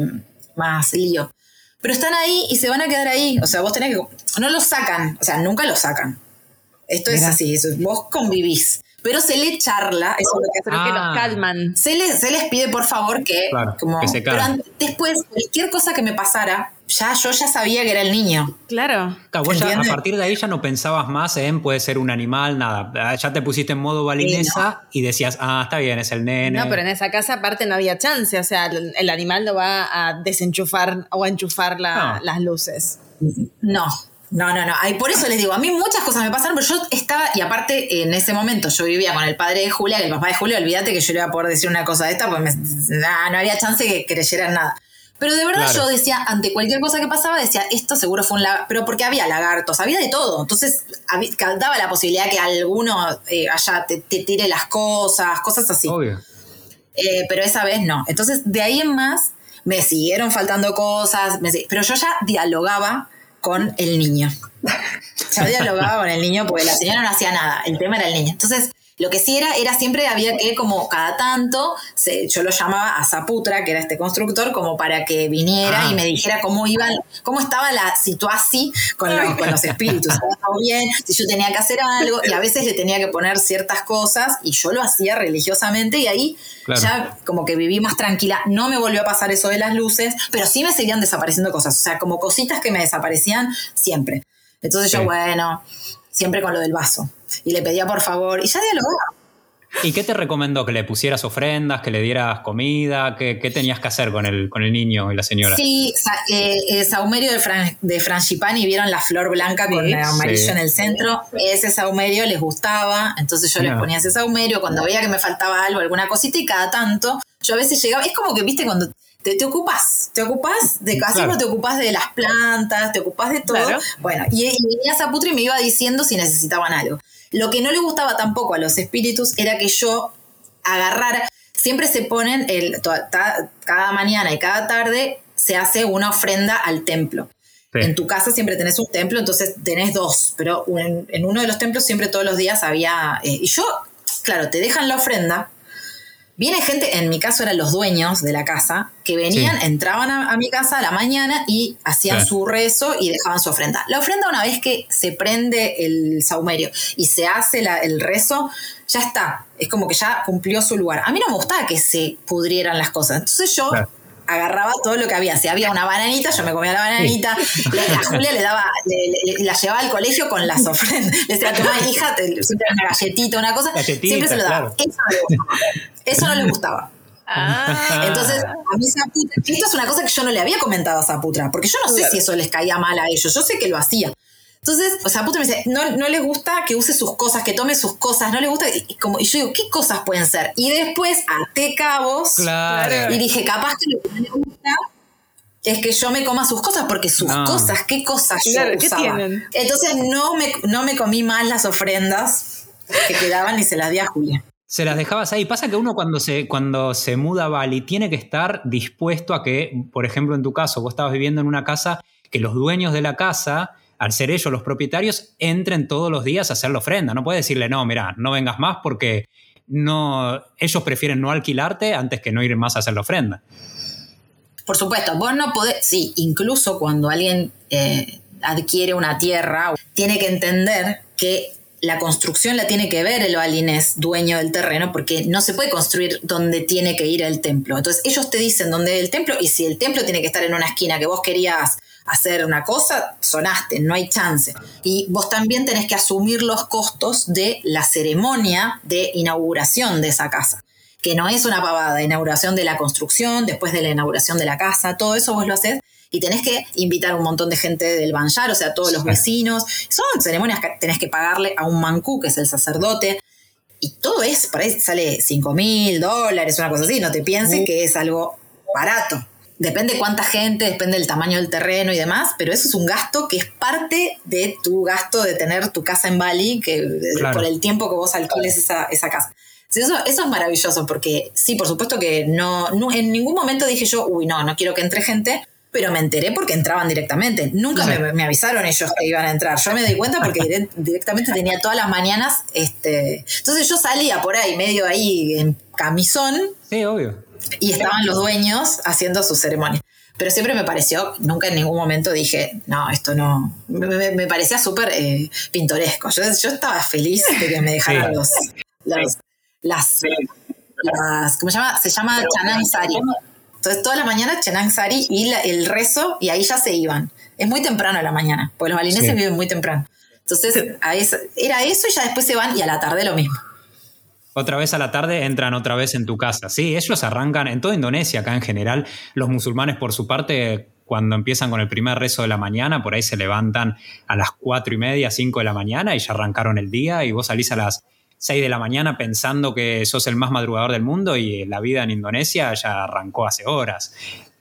Speaker 3: lío. Pero están ahí y se van a quedar ahí, o sea, vos tenés que, no los sacan, o sea, nunca los sacan. Esto es así, vos convivís. pero se le charla, eso es lo que
Speaker 1: Pero que los calman.
Speaker 3: se les pide por favor que,
Speaker 2: que se calmen.
Speaker 3: Pero después, cualquier cosa que me pasara, yo ya sabía que era el niño.
Speaker 1: Claro.
Speaker 2: Vos ya, a partir de ahí ya no pensabas más en puede ser un animal, nada. Ya te pusiste en modo balinesa y decías, está bien, es el nene.
Speaker 1: No, pero en esa casa aparte no había chance. O sea, el animal no va a desenchufar o a enchufar las luces.
Speaker 3: No. Ay, por eso les digo, a mí muchas cosas me pasaron, pero yo estaba, y aparte en ese momento yo vivía con el padre de Julia, que el papá de Julia, olvídate que yo le iba a poder decir una cosa de esta, pues no había chance que creyeran nada. Pero de verdad yo decía, ante cualquier cosa que pasaba, decía, esto seguro fue un lagarto, pero porque había lagartos, había de todo. Entonces daba la posibilidad que alguno allá te tire las cosas así.
Speaker 2: Obvio.
Speaker 3: Pero esa vez no. Entonces de ahí en más me siguieron faltando cosas, pero yo ya dialogaba con el niño. Ya dialogaba con el niño porque la señora no hacía nada, el tema era el niño. Entonces, lo que sí era siempre había que, como cada tanto, yo lo llamaba a Zaputra, que era este constructor, como para que viniera y me dijera cómo estaba la situación con los espíritus, si estaba bien, si yo tenía que hacer algo, y a veces le tenía que poner ciertas cosas, y yo lo hacía religiosamente, y ahí ya como que viví más tranquila. No me volvió a pasar eso de las luces, pero sí me seguían desapareciendo cosas, o sea, como cositas que me desaparecían siempre. Entonces yo, siempre con lo del vaso. Y le pedía por favor, y ya dialogaba.
Speaker 2: ¿Y qué te recomendó? ¿Que le pusieras ofrendas, que le dieras comida? ¿Qué tenías que hacer con el niño y la señora?
Speaker 3: Sí, saumerio de Frangipani, ¿vieron la flor blanca con el amarillo en el centro? Ese saumerio les gustaba, entonces yo les ponía ese saumerio cuando veía que me faltaba algo, alguna cosita, y cada tanto, yo a veces llegaba, es como que, viste, cuando te ocupás de así, no te ocupás de las plantas, te ocupás de todo. Claro. Bueno, y venía Zaputra y me iba diciendo si necesitaban algo. Lo que no le gustaba tampoco a los espíritus era que yo agarrara, siempre se ponen, cada mañana y cada tarde se hace una ofrenda al templo. Sí. En tu casa siempre tenés un templo, entonces tenés dos, pero en uno de los templos siempre todos los días había, y yo, claro, te dejan la ofrenda. Viene gente, en mi caso eran los dueños de la casa, que venían, entraban a mi casa a la mañana y hacían su rezo y dejaban su ofrenda. La ofrenda, una vez que se prende el saumerio y se hace el rezo, ya está. Es como que ya cumplió su lugar. A mí no me gustaba que se pudrieran las cosas. Entonces yo agarraba todo lo que había. Si había una bananita, yo me comía la bananita. A Julia le daba, la llevaba al colegio con las ofrendas. Le decía, toma, hija, siempre una galletita, una cosa. Siempre se lo daba. Eso no le gustaba. Entonces, a mí Zaputra, esto es una cosa que yo no le había comentado a Zaputra, porque yo no sé si eso les caía mal a ellos, yo sé que lo hacía. Entonces, Zaputra me dice, no les gusta que use sus cosas, que tome sus cosas, no les gusta, y yo digo, ¿qué cosas pueden ser? Y después até cabos y dije, capaz que lo que no le gusta es que yo me coma sus cosas, porque sus cosas, ¿qué cosas yo usaba? ¿Tienen? Entonces no me comí más las ofrendas que quedaban y se las di a Julia.
Speaker 2: Se las dejabas ahí. Pasa que uno cuando se muda a Bali tiene que estar dispuesto a que, por ejemplo, en tu caso, vos estabas viviendo en una casa que los dueños de la casa, al ser ellos los propietarios, entren todos los días a hacer la ofrenda. No puedes decirle, no, mirá, no vengas más porque ellos prefieren no alquilarte antes que no ir más a hacer la ofrenda.
Speaker 3: Por supuesto, vos no podés, sí, incluso cuando alguien adquiere una tierra, tiene que entender que la construcción la tiene que ver el balinés, dueño del terreno, porque no se puede construir donde tiene que ir el templo. Entonces ellos te dicen dónde es el templo, y si el templo tiene que estar en una esquina que vos querías hacer una cosa, sonaste, no hay chance. Y vos también tenés que asumir los costos de la ceremonia de inauguración de esa casa, que no es una pavada, inauguración de la construcción, después de la inauguración de la casa, todo eso vos lo hacés. Y tenés que invitar a un montón de gente del Banjar, o sea, todos los vecinos. Son ceremonias que tenés que pagarle a un mancú, que es el sacerdote. Y todo por ahí sale $5,000, una cosa así. No te pienses que es algo barato. Depende cuánta gente, depende del tamaño del terreno y demás, pero eso es un gasto que es parte de tu gasto de tener tu casa en Bali, por el tiempo que vos alquiles esa casa. Eso es maravilloso, porque sí, por supuesto que no en ningún momento dije yo, no quiero que entre gente, pero me enteré porque entraban directamente. Nunca me avisaron ellos que iban a entrar. Yo me di cuenta porque directamente tenía todas las mañanas. Entonces yo salía por ahí, medio ahí en camisón.
Speaker 2: Sí, obvio.
Speaker 3: Y estaban los dueños haciendo su ceremonia. Pero siempre me pareció, nunca en ningún momento dije, no, esto no. Me parecía súper pintoresco. Yo estaba feliz de que me dejaran ¿cómo se llama? Se llama Chanang Sari. Entonces todas las mañanas Chanang Sari y el rezo, y ahí ya se iban. Es muy temprano a la mañana, porque los balineses viven muy temprano. Entonces era eso y ya después se van y a la tarde lo mismo.
Speaker 2: Otra vez a la tarde entran otra vez en tu casa. Sí, ellos arrancan en toda Indonesia, acá en general. Los musulmanes, por su parte, cuando empiezan con el primer rezo de la mañana, por ahí se levantan a las 4:30, 5 de la mañana y ya arrancaron el día, y vos salís a las 6 de la mañana pensando que sos el más madrugador del mundo, y la vida en Indonesia ya arrancó hace horas.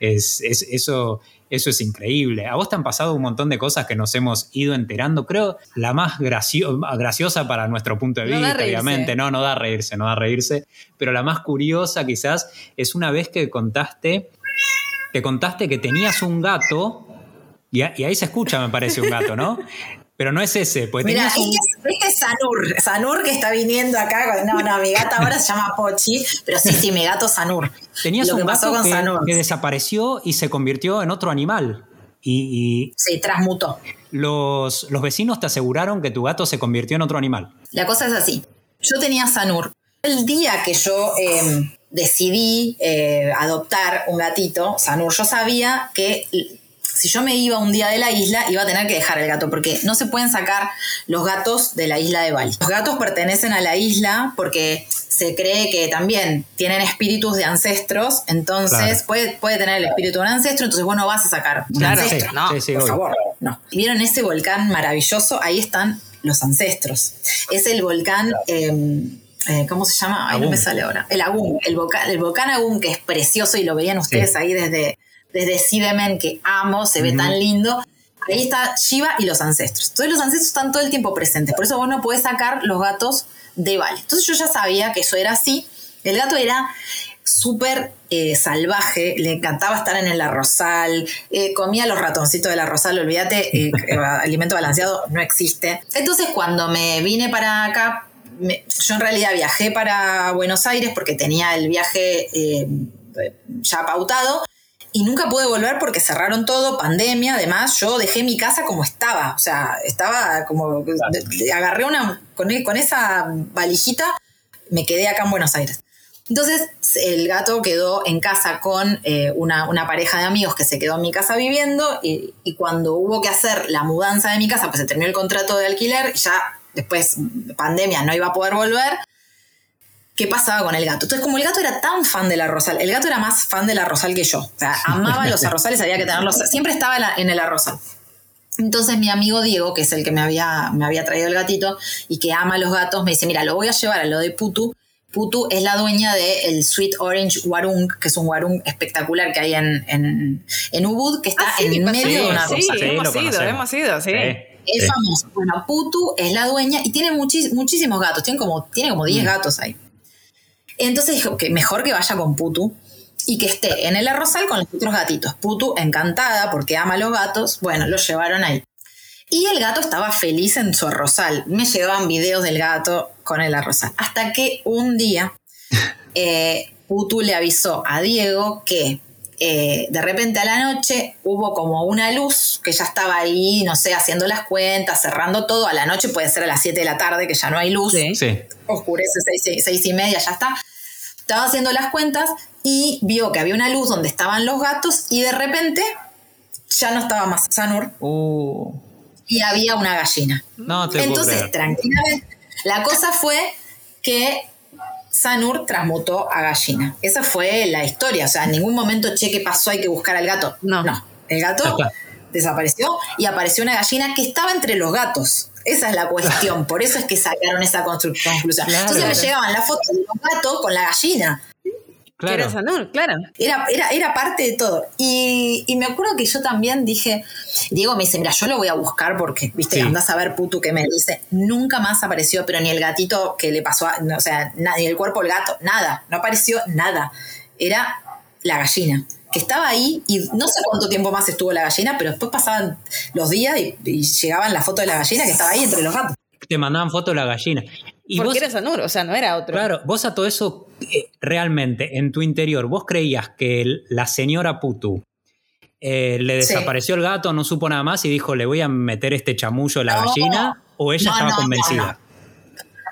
Speaker 2: Eso es increíble. A vos te han pasado un montón de cosas que nos hemos ido enterando. Creo la más graciosa para nuestro punto de vista, obviamente. No da a reírse. Pero la más curiosa quizás es una vez que contaste que tenías un gato, y ahí se escucha, me parece, un gato, ¿no? Pero no es ese. Pues
Speaker 3: mira, este es Sanur que está viniendo acá. No, mi gata ahora se llama Pochi, pero sí, mi gato Sanur.
Speaker 2: Tenías un gato que desapareció y se convirtió en otro animal. Y
Speaker 3: se transmutó.
Speaker 2: Los vecinos te aseguraron que tu gato se convirtió en otro animal.
Speaker 3: La cosa es así. Yo tenía Sanur. El día que yo decidí adoptar un gatito, Sanur, yo sabía que si yo me iba un día de la isla, iba a tener que dejar el gato, porque no se pueden sacar los gatos de la isla de Bali. Los gatos pertenecen a la isla porque se cree que también tienen espíritus de ancestros, entonces puede tener el espíritu de un ancestro, entonces vos no vas a sacar un ancestro. Por favor, no. ¿Vieron ese volcán maravilloso? Ahí están los ancestros. Es el volcán... ¿cómo se llama? Ay, no me sale ahora. El Agung, el volcán Agung, que es precioso, y lo veían ustedes ahí desde Sidemen, que amo, se ve tan lindo. Ahí está Shiva y los ancestros. Entonces los ancestros están todo el tiempo presentes, por eso vos no podés sacar los gatos de Bali. Entonces yo ya sabía que eso era así. El gato era súper salvaje, le encantaba estar en el arrozal, comía los ratoncitos del arrozal, olvídate, alimento balanceado no existe. Entonces cuando me vine para acá, yo en realidad viajé para Buenos Aires porque tenía el viaje ya pautado, y nunca pude volver porque cerraron todo, pandemia. Además, yo dejé mi casa como estaba. O sea, estaba como... agarré con esa valijita, me quedé acá en Buenos Aires. Entonces, el gato quedó en casa con una pareja de amigos que se quedó en mi casa viviendo, y cuando hubo que hacer la mudanza de mi casa, pues se terminó el contrato de alquiler, ya después, pandemia, no iba a poder volver. ¿Qué pasaba con el gato? Entonces, como el gato era tan fan del arrozal, el gato era más fan del arrozal que yo. O sea, amaba los arrozales, había que tenerlos. Siempre estaba en el arrozal. Entonces, mi amigo Diego, que es el que me había traído el gatito y que ama los gatos, me dice, mira, lo voy a llevar a lo de Putu. Putu es la dueña del Sweet Orange Warung, que es un warung espectacular que hay en Ubud, que está en medio de una rosa.
Speaker 1: Hemos ido.
Speaker 3: Es famoso. Bueno, Putu es la dueña y tiene muchísimos gatos. Tiene como 10 gatos ahí. Entonces dijo que mejor que vaya con Putu y que esté en el arrozal con los otros gatitos. Putu, encantada porque ama a los gatos, bueno, lo llevaron ahí. Y el gato estaba feliz en su arrozal. Me llegaban videos del gato con el arrozal. Hasta que un día Putu le avisó a Diego que de repente a la noche hubo como una luz que ya estaba ahí, no sé, haciendo las cuentas, cerrando todo. A la noche puede ser a las 7 de la tarde, que ya no hay luz.
Speaker 2: Sí.
Speaker 3: Oscurece 6:30, ya está. Estaba haciendo las cuentas y vio que había una luz donde estaban los gatos y de repente ya no estaba más Sanur. Y había una gallina.
Speaker 2: No te
Speaker 3: Entonces,
Speaker 2: puedo creer.
Speaker 3: tranquilamente, la cosa fue que Sanur transmutó a gallina. Esa fue la historia. O sea, en ningún momento, ¿qué pasó? Hay que buscar al gato. No. El gato desapareció y apareció una gallina que estaba entre los gatos. Esa es la cuestión. Por eso es que sacaron esa conclusión.
Speaker 2: Claro.
Speaker 3: Entonces me llegaban las fotos de los gatos con la gallina.
Speaker 2: Claro.
Speaker 1: Era Sanur, claro.
Speaker 3: Era parte de todo. Y me acuerdo que yo también dije, Diego me dice, mira, yo lo voy a buscar porque, viste, andás a ver Putu que me dice, nunca más apareció, pero ni el gatito que le pasó, o sea, ni el cuerpo del gato, nada, no apareció nada. Era la gallina, que estaba ahí y no sé cuánto tiempo más estuvo la gallina, pero después pasaban los días y llegaban las fotos de la gallina que estaba ahí entre los gatos.
Speaker 2: Te mandaban fotos de la gallina. Y
Speaker 1: porque
Speaker 2: vos,
Speaker 1: era Sanur, o sea, no era otro.
Speaker 2: Claro, vos a todo eso, realmente, en tu interior, ¿vos creías que la señora Putu le desapareció el gato, no supo nada más y dijo, le voy a meter este chamullo a la gallina? ¿O ella estaba convencida?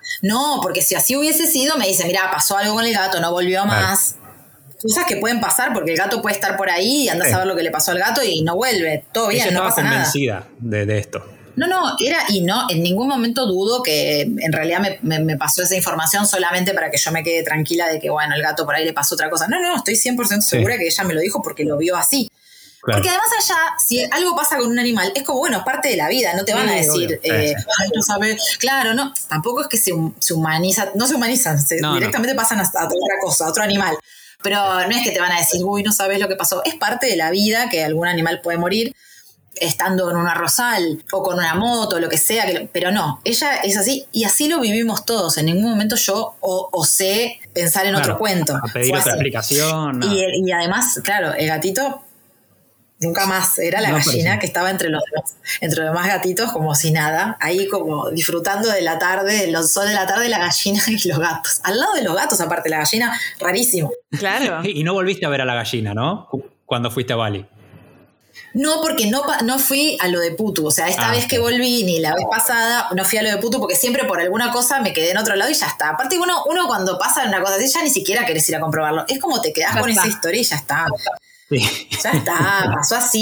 Speaker 3: No, porque si así hubiese sido, me dice, mira, pasó algo con el gato, no volvió más. Cosas que pueden pasar porque el gato puede estar por ahí y andás a ver lo que le pasó al gato y no vuelve. Todo bien, no pasa nada.
Speaker 2: Convencida de esto.
Speaker 3: No, y no, en ningún momento dudo que en realidad me pasó esa información solamente para que yo me quede tranquila de que, bueno, el gato por ahí le pasó otra cosa. No, estoy 100% segura que ella me lo dijo porque lo vio así. Claro. Porque además allá, si algo pasa con un animal, es como, bueno, parte de la vida, no te van a decir, no sabes. Claro, no, tampoco es que se humaniza, no se humanizan, directamente pasan a otra cosa, a otro animal. Pero no es que te van a decir, uy, no sabes lo que pasó. Es parte de la vida que algún animal puede morir estando en un arrozal o con una moto, lo que sea, pero no, ella es así y así lo vivimos todos. En ningún momento yo osé pensar en otro cuento.
Speaker 2: A pedir otra explicación. No.
Speaker 3: Y además, claro, el gatito nunca más, era la gallina que estaba entre los demás gatitos como si nada, ahí como disfrutando de la tarde, del sol de la tarde, la gallina y los gatos. Al lado de los gatos, aparte, la gallina, rarísimo.
Speaker 1: Claro.
Speaker 2: Y no volviste a ver a la gallina, ¿no? Cuando fuiste a Bali.
Speaker 3: No, porque no fui a lo de Putu. O sea, esta vez que volví, ni la vez pasada, no fui a lo de Putu porque siempre por alguna cosa me quedé en otro lado y ya está. Aparte, uno cuando pasa una cosa así, ya ni siquiera querés ir a comprobarlo. Es como te quedás con esa historia y ya está. Sí. Ya está, pasó así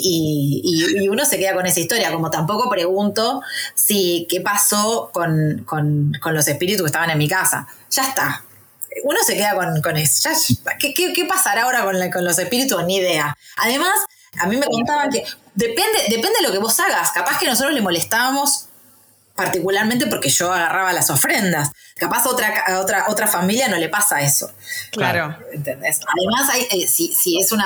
Speaker 3: y uno se queda con esa historia. Como tampoco pregunto qué pasó con los espíritus que estaban en mi casa. Ya está. Uno se queda con eso. ¿Qué pasará ahora con los espíritus? Ni idea. Además, a mí me contaban que depende de lo que vos hagas. Capaz que nosotros le molestábamos particularmente porque yo agarraba las ofrendas. Capaz a otra familia no le pasa eso.
Speaker 1: Claro.
Speaker 3: ¿Entendés? Además, si es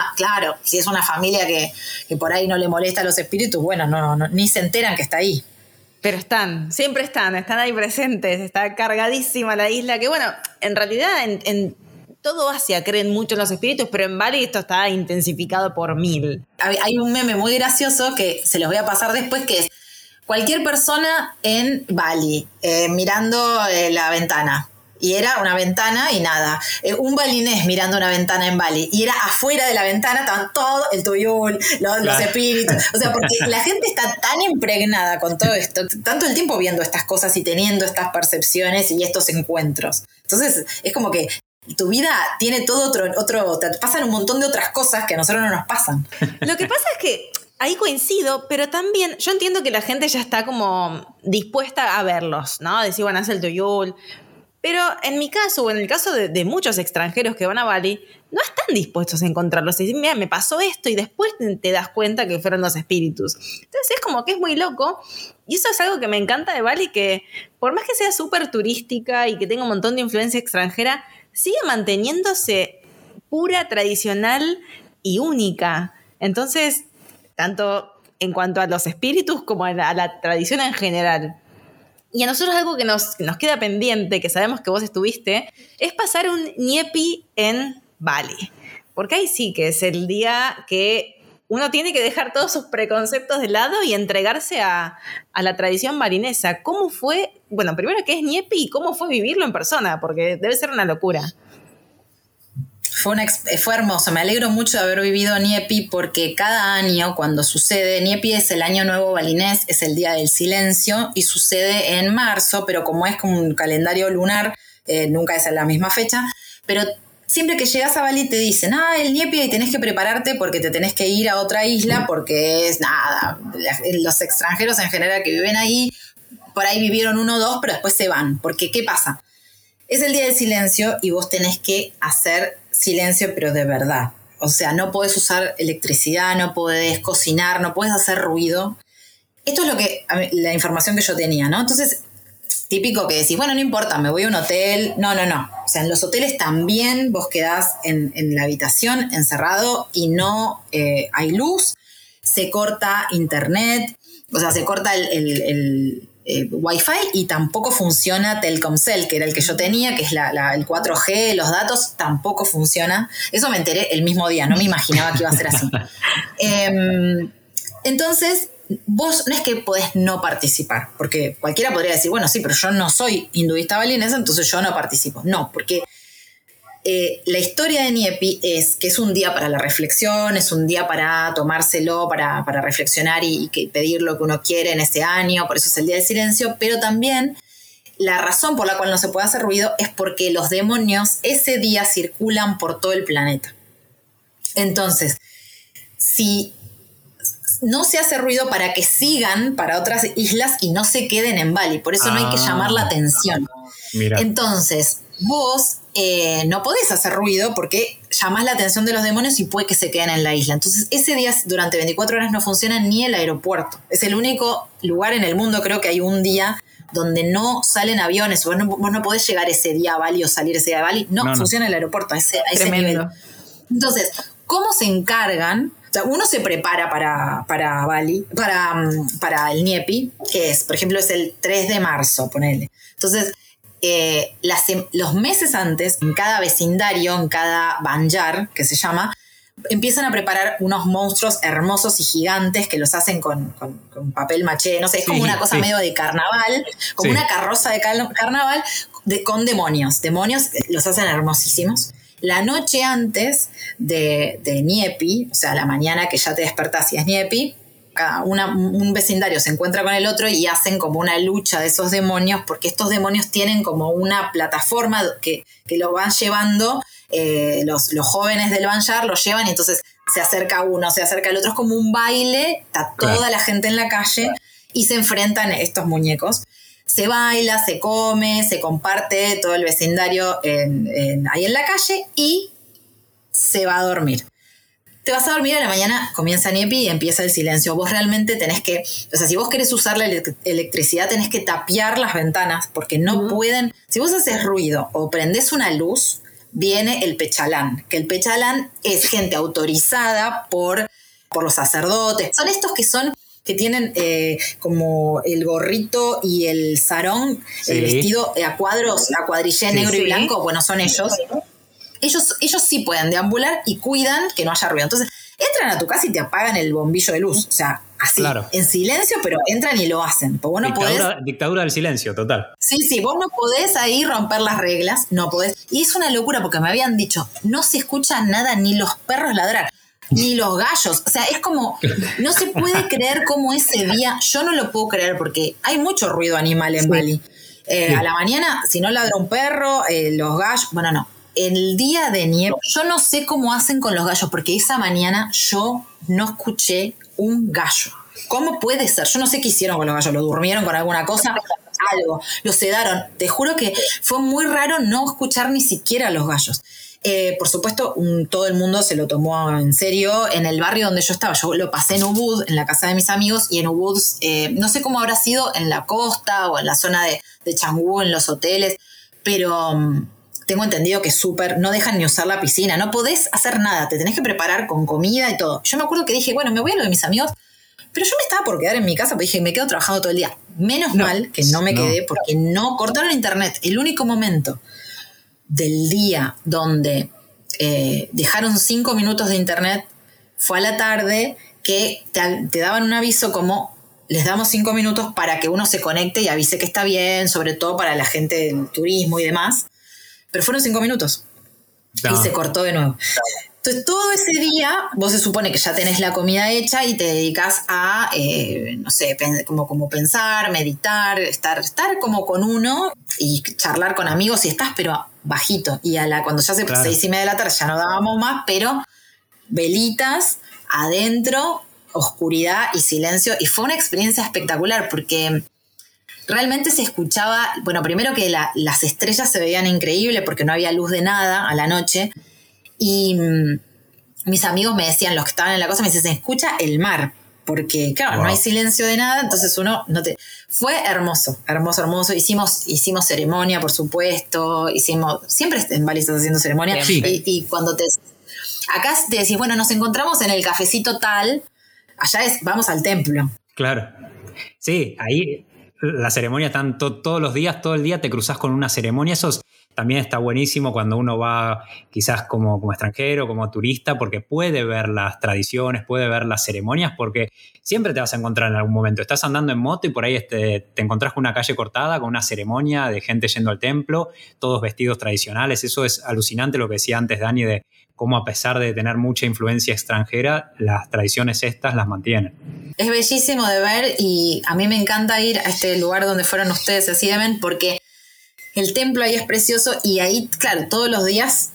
Speaker 3: una familia que por ahí no le molesta a los espíritus, bueno, no, ni se enteran que está ahí.
Speaker 1: Pero siempre están ahí presentes, está cargadísima la isla, que bueno, en realidad en todo Asia creen mucho en los espíritus, pero en Bali esto está intensificado por 1000.
Speaker 3: Hay un meme muy gracioso que se los voy a pasar después, que es cualquier persona en Bali mirando la ventana. Y era una ventana y nada. Un balinés mirando una ventana en Bali. Y era afuera de la ventana, estaban todos, el tuyul, los espíritus. O sea, porque la gente está tan impregnada con todo esto, tanto el tiempo viendo estas cosas y teniendo estas percepciones y estos encuentros. Entonces, es como que tu vida tiene todo otro, te pasan un montón de otras cosas que a nosotros no nos pasan.
Speaker 1: Lo que pasa es que ahí coincido, pero también yo entiendo que la gente ya está como dispuesta a verlos, ¿no? A decir, bueno, es el tuyul. Pero en mi caso, o en el caso de muchos extranjeros que van a Bali, no están dispuestos a encontrarlos. Y dicen, mira, me pasó esto, y después te das cuenta que fueron los espíritus. Entonces es como que es muy loco. Y eso es algo que me encanta de Bali, que por más que sea súper turística y que tenga un montón de influencia extranjera, sigue manteniéndose pura, tradicional y única. Entonces, tanto en cuanto a los espíritus como a la tradición en general. Y a nosotros algo que nos queda pendiente, que sabemos que vos estuviste, es pasar un Nyepi en Bali. Porque ahí sí que es el día que uno tiene que dejar todos sus preconceptos de lado y entregarse a la tradición balinesa. ¿Cómo fue? Bueno, primero, ¿qué es Nyepi y cómo fue vivirlo en persona? Porque debe ser una locura.
Speaker 3: Fue hermoso, me alegro mucho de haber vivido Nyepi porque cada año cuando sucede, Nyepi es el año nuevo balinés, es el día del silencio y sucede en marzo, pero como es como un calendario lunar, nunca es en la misma fecha, pero siempre que llegas a Bali te dicen, el Nyepi y tenés que prepararte porque te tenés que ir a otra isla porque es nada, los extranjeros en general que viven ahí, por ahí vivieron 1 o 2, pero después se van, porque ¿qué pasa? Es el día del silencio y vos tenés que hacer silencio, pero de verdad. O sea, no podés usar electricidad, no podés cocinar, no podés hacer ruido. Esto es la información que yo tenía, ¿no? Entonces, típico que decís, bueno, no importa, me voy a un hotel. No. O sea, en los hoteles también vos quedás en la habitación encerrado y no hay luz, se corta internet, o sea, se corta el Wi-Fi y tampoco funciona Telkomsel, que era el que yo tenía, que es el 4G, los datos, tampoco funciona. Eso me enteré el mismo día, no me imaginaba que iba a ser así. Entonces, vos no es que podés no participar, porque cualquiera podría decir, bueno, sí, pero yo no soy hinduista balinesa, entonces yo no participo. No, porque la historia de Nyepi es que es un día para la reflexión, es un día para tomárselo, para reflexionar y pedir lo que uno quiere en ese año, por eso es el día del silencio, pero también la razón por la cual no se puede hacer ruido es porque los demonios ese día circulan por todo el planeta. Entonces, si no se hace ruido para que sigan para otras islas y no se queden en Bali, por eso no hay que llamar la atención.
Speaker 2: Mira.
Speaker 3: Entonces, vos no podés hacer ruido porque llamás la atención de los demonios y puede que se queden en la isla. Entonces, ese día durante 24 horas no funciona ni el aeropuerto. Es el único lugar en el mundo, creo que hay un día donde no salen aviones. Vos no podés llegar ese día a Bali o salir ese día a Bali. No funciona el aeropuerto a ese nivel. Entonces, ¿cómo se encargan? O sea, uno se prepara para Bali, para el Nyepi, que es, por ejemplo, es el 3 de marzo, ponele. Entonces, los meses antes, en cada vecindario, en cada banjar, que se llama, empiezan a preparar unos monstruos hermosos y gigantes que los hacen con papel maché, no sé, es como una cosa medio de carnaval, como una carroza de carnaval con demonios. Demonios los hacen hermosísimos. La noche antes de Nyepi, o sea, la mañana que ya te despertás y es Nyepi, un vecindario se encuentra con el otro y hacen como una lucha de esos demonios, porque estos demonios tienen como una plataforma que lo van llevando, los jóvenes del banjar lo llevan y entonces se acerca uno, se acerca el otro, es como un baile, está toda la gente en la calle y se enfrentan estos muñecos. Se baila, se come, se comparte todo el vecindario ahí en la calle y se va a dormir. Te vas a dormir, a la mañana comienza Nyepi y empieza el silencio. Vos realmente tenés que, o sea, si vos querés usar la electricidad, tenés que tapiar las ventanas porque no pueden. Si vos haces ruido o prendés una luz, viene el pechalán, que el pechalán es gente autorizada por los sacerdotes. Son estos que tienen como el gorrito y el sarón, el vestido a cuadros, a cuadrillé negro y blanco. Bueno, son ellos. Ellos sí pueden deambular y cuidan que no haya ruido. Entonces, entran a tu casa y te apagan el bombillo de luz. O sea, así, en silencio, pero entran y lo hacen. Vos no
Speaker 2: dictadura del silencio, total.
Speaker 3: Sí, vos no podés ahí romper las reglas, no podés. Y es una locura porque me habían dicho, no se escucha nada, ni los perros ladrar, ni los gallos. O sea, es como, no se puede creer cómo ese día, yo no lo puedo creer porque hay mucho ruido animal en Bali. A la mañana, si no ladra un perro, los gallos, bueno, no. El día de Nyepi, yo no sé cómo hacen con los gallos, porque esa mañana yo no escuché un gallo. ¿Cómo puede ser? Yo no sé qué hicieron con los gallos, ¿lo durmieron con alguna cosa? Algo, los sedaron. Te juro que fue muy raro no escuchar ni siquiera a los gallos. Por supuesto, todo el mundo se lo tomó en serio. En el barrio donde yo estaba, yo lo pasé en Ubud, en la casa de mis amigos, y en Ubud, no sé cómo habrá sido en la costa o en la zona de Canggu, en los hoteles, pero tengo entendido que no dejan ni usar la piscina, no podés hacer nada, te tenés que preparar con comida y todo. Yo me acuerdo que dije, bueno, me voy a lo de mis amigos, pero yo me estaba por quedar en mi casa, porque dije, me quedo trabajando todo el día. Menos mal que no me quedé, porque no cortaron internet. El único momento del día donde dejaron 5 minutos de internet fue a la tarde, que te daban un aviso como, les damos 5 minutos para que uno se conecte y avise que está bien, sobre todo para la gente del turismo y demás. Pero fueron 5 minutos y se cortó de nuevo. Entonces, todo ese día, vos se supone que ya tenés la comida hecha y te dedicas a, no sé, como pensar, meditar, estar como con uno y charlar con amigos y estás, pero bajito. Y cuando ya se 6:30 de la tarde ya no dábamos más, pero velitas adentro, oscuridad y silencio. Y fue una experiencia espectacular porque realmente se escuchaba, bueno, primero que las estrellas se veían increíbles porque no había luz de nada a la noche. Y mis amigos me decían, los que estaban en la cosa, me decían, se escucha el mar. Porque, claro, no hay silencio de nada, entonces uno no te... Fue hermoso, hermoso, hermoso. Hicimos ceremonia, por supuesto. Siempre en Bali estás haciendo ceremonia. Sí. Y cuando acá te decís, bueno, nos encontramos en el cafecito tal, allá vamos al templo.
Speaker 2: Claro. Sí, ahí la ceremonia están todos los días, todo el día te cruzás con una ceremonia. Eso también está buenísimo cuando uno va quizás como extranjero, como turista, porque puede ver las tradiciones, puede ver las ceremonias, porque siempre te vas a encontrar en algún momento. Estás andando en moto y por ahí te encontrás con una calle cortada, con una ceremonia de gente yendo al templo, todos vestidos tradicionales. Eso es alucinante, lo que decía antes Dani, de cómo a pesar de tener mucha influencia extranjera, las tradiciones estas las mantienen.
Speaker 3: Es bellísimo de ver y a mí me encanta ir a este lugar donde fueron ustedes, a Xiamen, porque El templo ahí es precioso y ahí, claro, todos los días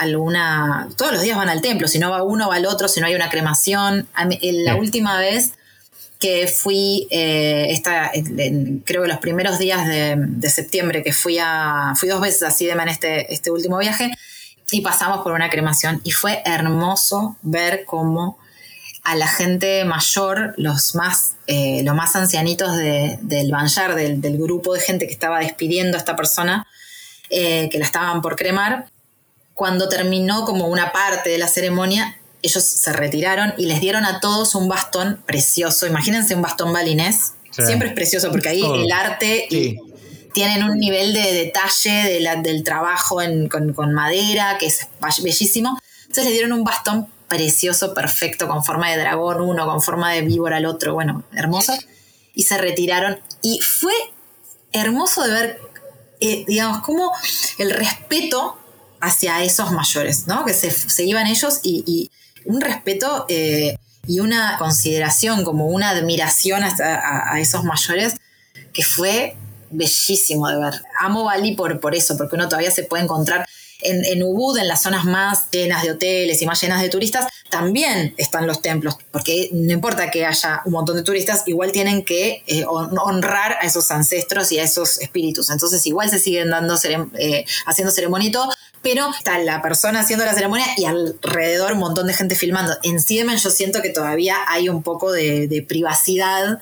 Speaker 3: todos los días van al templo, si no va uno va al otro, si no hay una cremación. La última vez que fui, creo que los primeros días de septiembre, que fui 2 veces a Sidemen este último viaje, y pasamos por una cremación y fue hermoso ver cómo a la gente mayor, los más ancianitos del Banjar, del grupo de gente que estaba despidiendo a esta persona, que la estaban por cremar, cuando terminó como una parte de la ceremonia, ellos se retiraron y les dieron a todos un bastón precioso. Imagínense un bastón balinés. Sí. Siempre es precioso porque ahí el arte... Sí. Tienen un nivel de detalle del trabajo con madera, que es bellísimo. Entonces les dieron un bastón precioso, perfecto, con forma de dragón uno, con forma de víbora el otro, bueno, hermoso. Y se retiraron. Y fue hermoso de ver, digamos, cómo el respeto hacia esos mayores, ¿no? Que se iban ellos y un respeto y una consideración, como una admiración a esos mayores, que fue bellísimo de ver. Amo Bali por eso, porque uno todavía se puede encontrar en Ubud, en las zonas más llenas de hoteles y más llenas de turistas, también están los templos, porque no importa que haya un montón de turistas, igual tienen que honrar a esos ancestros y a esos espíritus. Entonces igual se siguen haciendo ceremonia y todo, pero está la persona haciendo la ceremonia y alrededor un montón de gente filmando. En Sidemen yo siento que todavía hay un poco de privacidad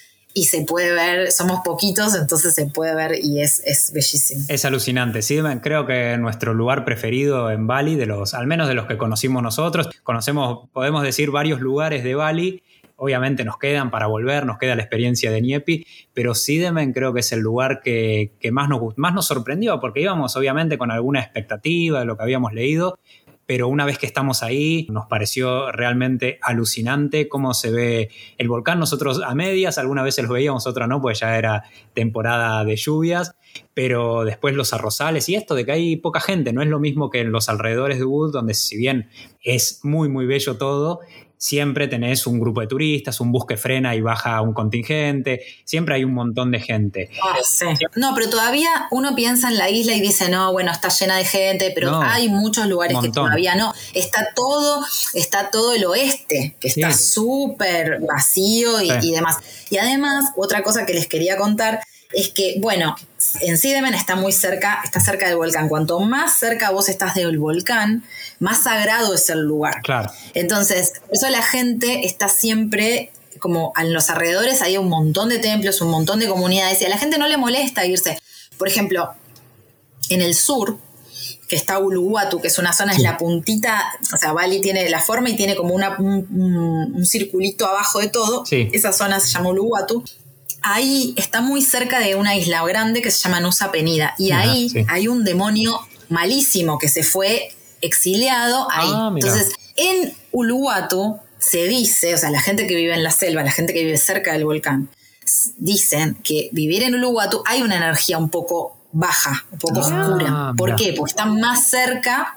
Speaker 3: y se puede ver, somos poquitos, entonces se puede ver y es bellísimo.
Speaker 2: Es alucinante. Sí, creo que nuestro lugar preferido en Bali, al menos de los que conocimos nosotros, podemos decir varios lugares de Bali. Obviamente nos quedan para volver, nos queda la experiencia de Niepi, pero Sidemen creo que es el lugar que más nos sorprendió, porque íbamos obviamente con alguna expectativa de lo que habíamos leído, pero una vez que estamos ahí nos pareció realmente alucinante cómo se ve el volcán. Nosotros a medias, algunas veces los veíamos, otras no, pues ya era temporada de lluvias, pero después los arrozales y esto de que hay poca gente, no es lo mismo que en los alrededores de Ubud, donde si bien es muy muy bello todo, siempre tenés un grupo de turistas, un bus que frena y baja un contingente, siempre hay un montón de gente.
Speaker 3: Sí. No, pero todavía uno piensa en la isla y dice, no, bueno, está llena de gente, pero no, hay muchos lugares que todavía no. Está todo el oeste, que está súper vacío y demás. Y además, otra cosa que les quería contar es que, bueno, en Sidemen está cerca del volcán. Cuanto más cerca vos estás del volcán, más sagrado es el lugar.
Speaker 2: Claro.
Speaker 3: Entonces, por eso la gente está siempre, como en los alrededores hay un montón de templos, un montón de comunidades, y a la gente no le molesta irse. Por ejemplo, en el sur, que está Uluwatu, que es una zona, es la puntita, o sea, Bali tiene la forma y tiene como un circulito abajo de todo. Sí. Esa zona se llama Uluwatu. Ahí está muy cerca de una isla grande que se llama Nusa Penida. Y ahí hay un demonio malísimo que se fue exiliado ahí. Entonces, en Uluwatu se dice, o sea, la gente que vive en la selva, la gente que vive cerca del volcán, dicen que vivir en Uluwatu hay una energía un poco baja, un poco oscura. ¿Por qué? Porque están más cerca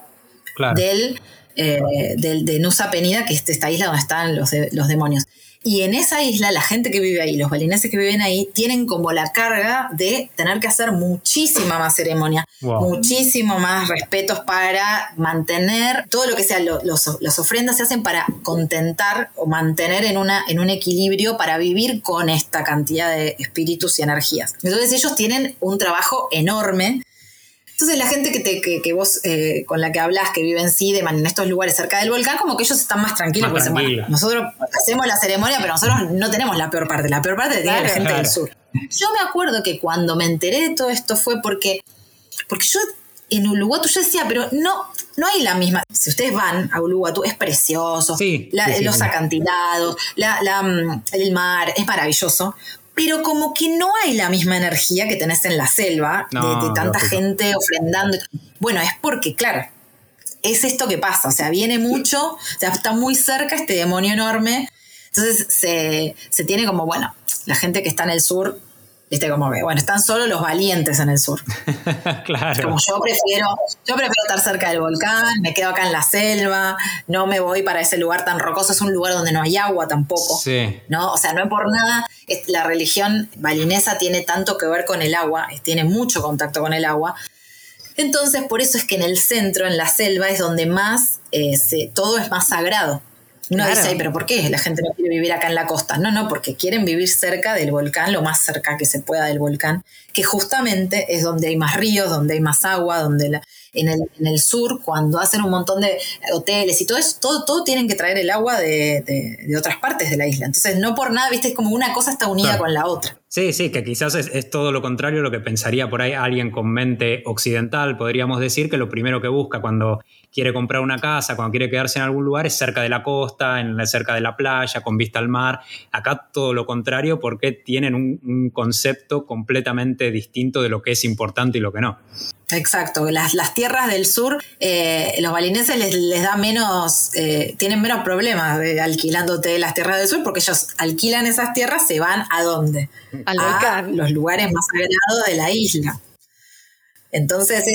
Speaker 3: de Nusa Penida, que es esta isla donde están los demonios. Y en esa isla, la gente que vive ahí, los balineses que viven ahí, tienen como la carga de tener que hacer muchísima más ceremonia, muchísimo más respetos para mantener todo lo que sea. Las ofrendas se hacen para contentar o mantener en un equilibrio para vivir con esta cantidad de espíritus y energías. Entonces ellos tienen un trabajo enorme. Entonces la gente que vos con la que hablás, que vive en Sidemen, en estos lugares cerca del volcán, como que ellos están más tranquilos. Porque bueno, nosotros hacemos la ceremonia, pero nosotros no tenemos la peor parte. La peor parte la tiene la gente del sur. Yo me acuerdo que cuando me enteré de todo esto fue porque yo en Uluwatu yo decía, pero no hay la misma. Si ustedes van a Uluwatu, es precioso. Los acantilados, el mar, es maravilloso. Pero como que no hay la misma energía que tenés en la selva, de tanta gente ofrendando. Bueno, es porque, claro, es esto que pasa. O sea, viene mucho, o sea, está muy cerca este demonio enorme. Entonces se tiene como, bueno, la gente que está en el sur Viste, como que, bueno, están solo los valientes en el sur.
Speaker 2: Claro.
Speaker 3: Como yo prefiero estar cerca del volcán, me quedo acá en la selva, no me voy para ese lugar tan rocoso, es un lugar donde no hay agua tampoco,
Speaker 2: Sí.
Speaker 3: ¿no? O sea, no es por nada, la religión balinesa tiene tanto que ver con el agua, tiene mucho contacto con el agua. Entonces, por eso es que en el centro, en la selva, es donde más, todo es más sagrado. Uno dice, ay, pero ¿por qué la gente no quiere vivir acá en la costa? No, porque quieren vivir cerca del volcán, lo más cerca que se pueda del volcán, que justamente es donde hay más ríos, donde hay más agua, donde en el sur, cuando hacen un montón de hoteles y todo eso, todo tienen que traer el agua de otras partes de la isla. Entonces, no por nada, viste, es como una cosa está unida con la otra.
Speaker 2: Sí, que quizás es todo lo contrario a lo que pensaría por ahí alguien con mente occidental. Podríamos decir que lo primero que busca cuando quiere comprar una casa, cuando quiere quedarse en algún lugar, es cerca de la costa, cerca de la playa, con vista al mar. Acá todo lo contrario, porque tienen un concepto completamente distinto de lo que es importante y lo que no.
Speaker 3: Exacto, las tierras del sur, los balineses les da menos, tienen menos problemas alquilándote las tierras del sur, porque ellos alquilan esas tierras, se van ¿a dónde?
Speaker 1: Al volcán.
Speaker 3: Los lugares más sagrados de la isla. Entonces,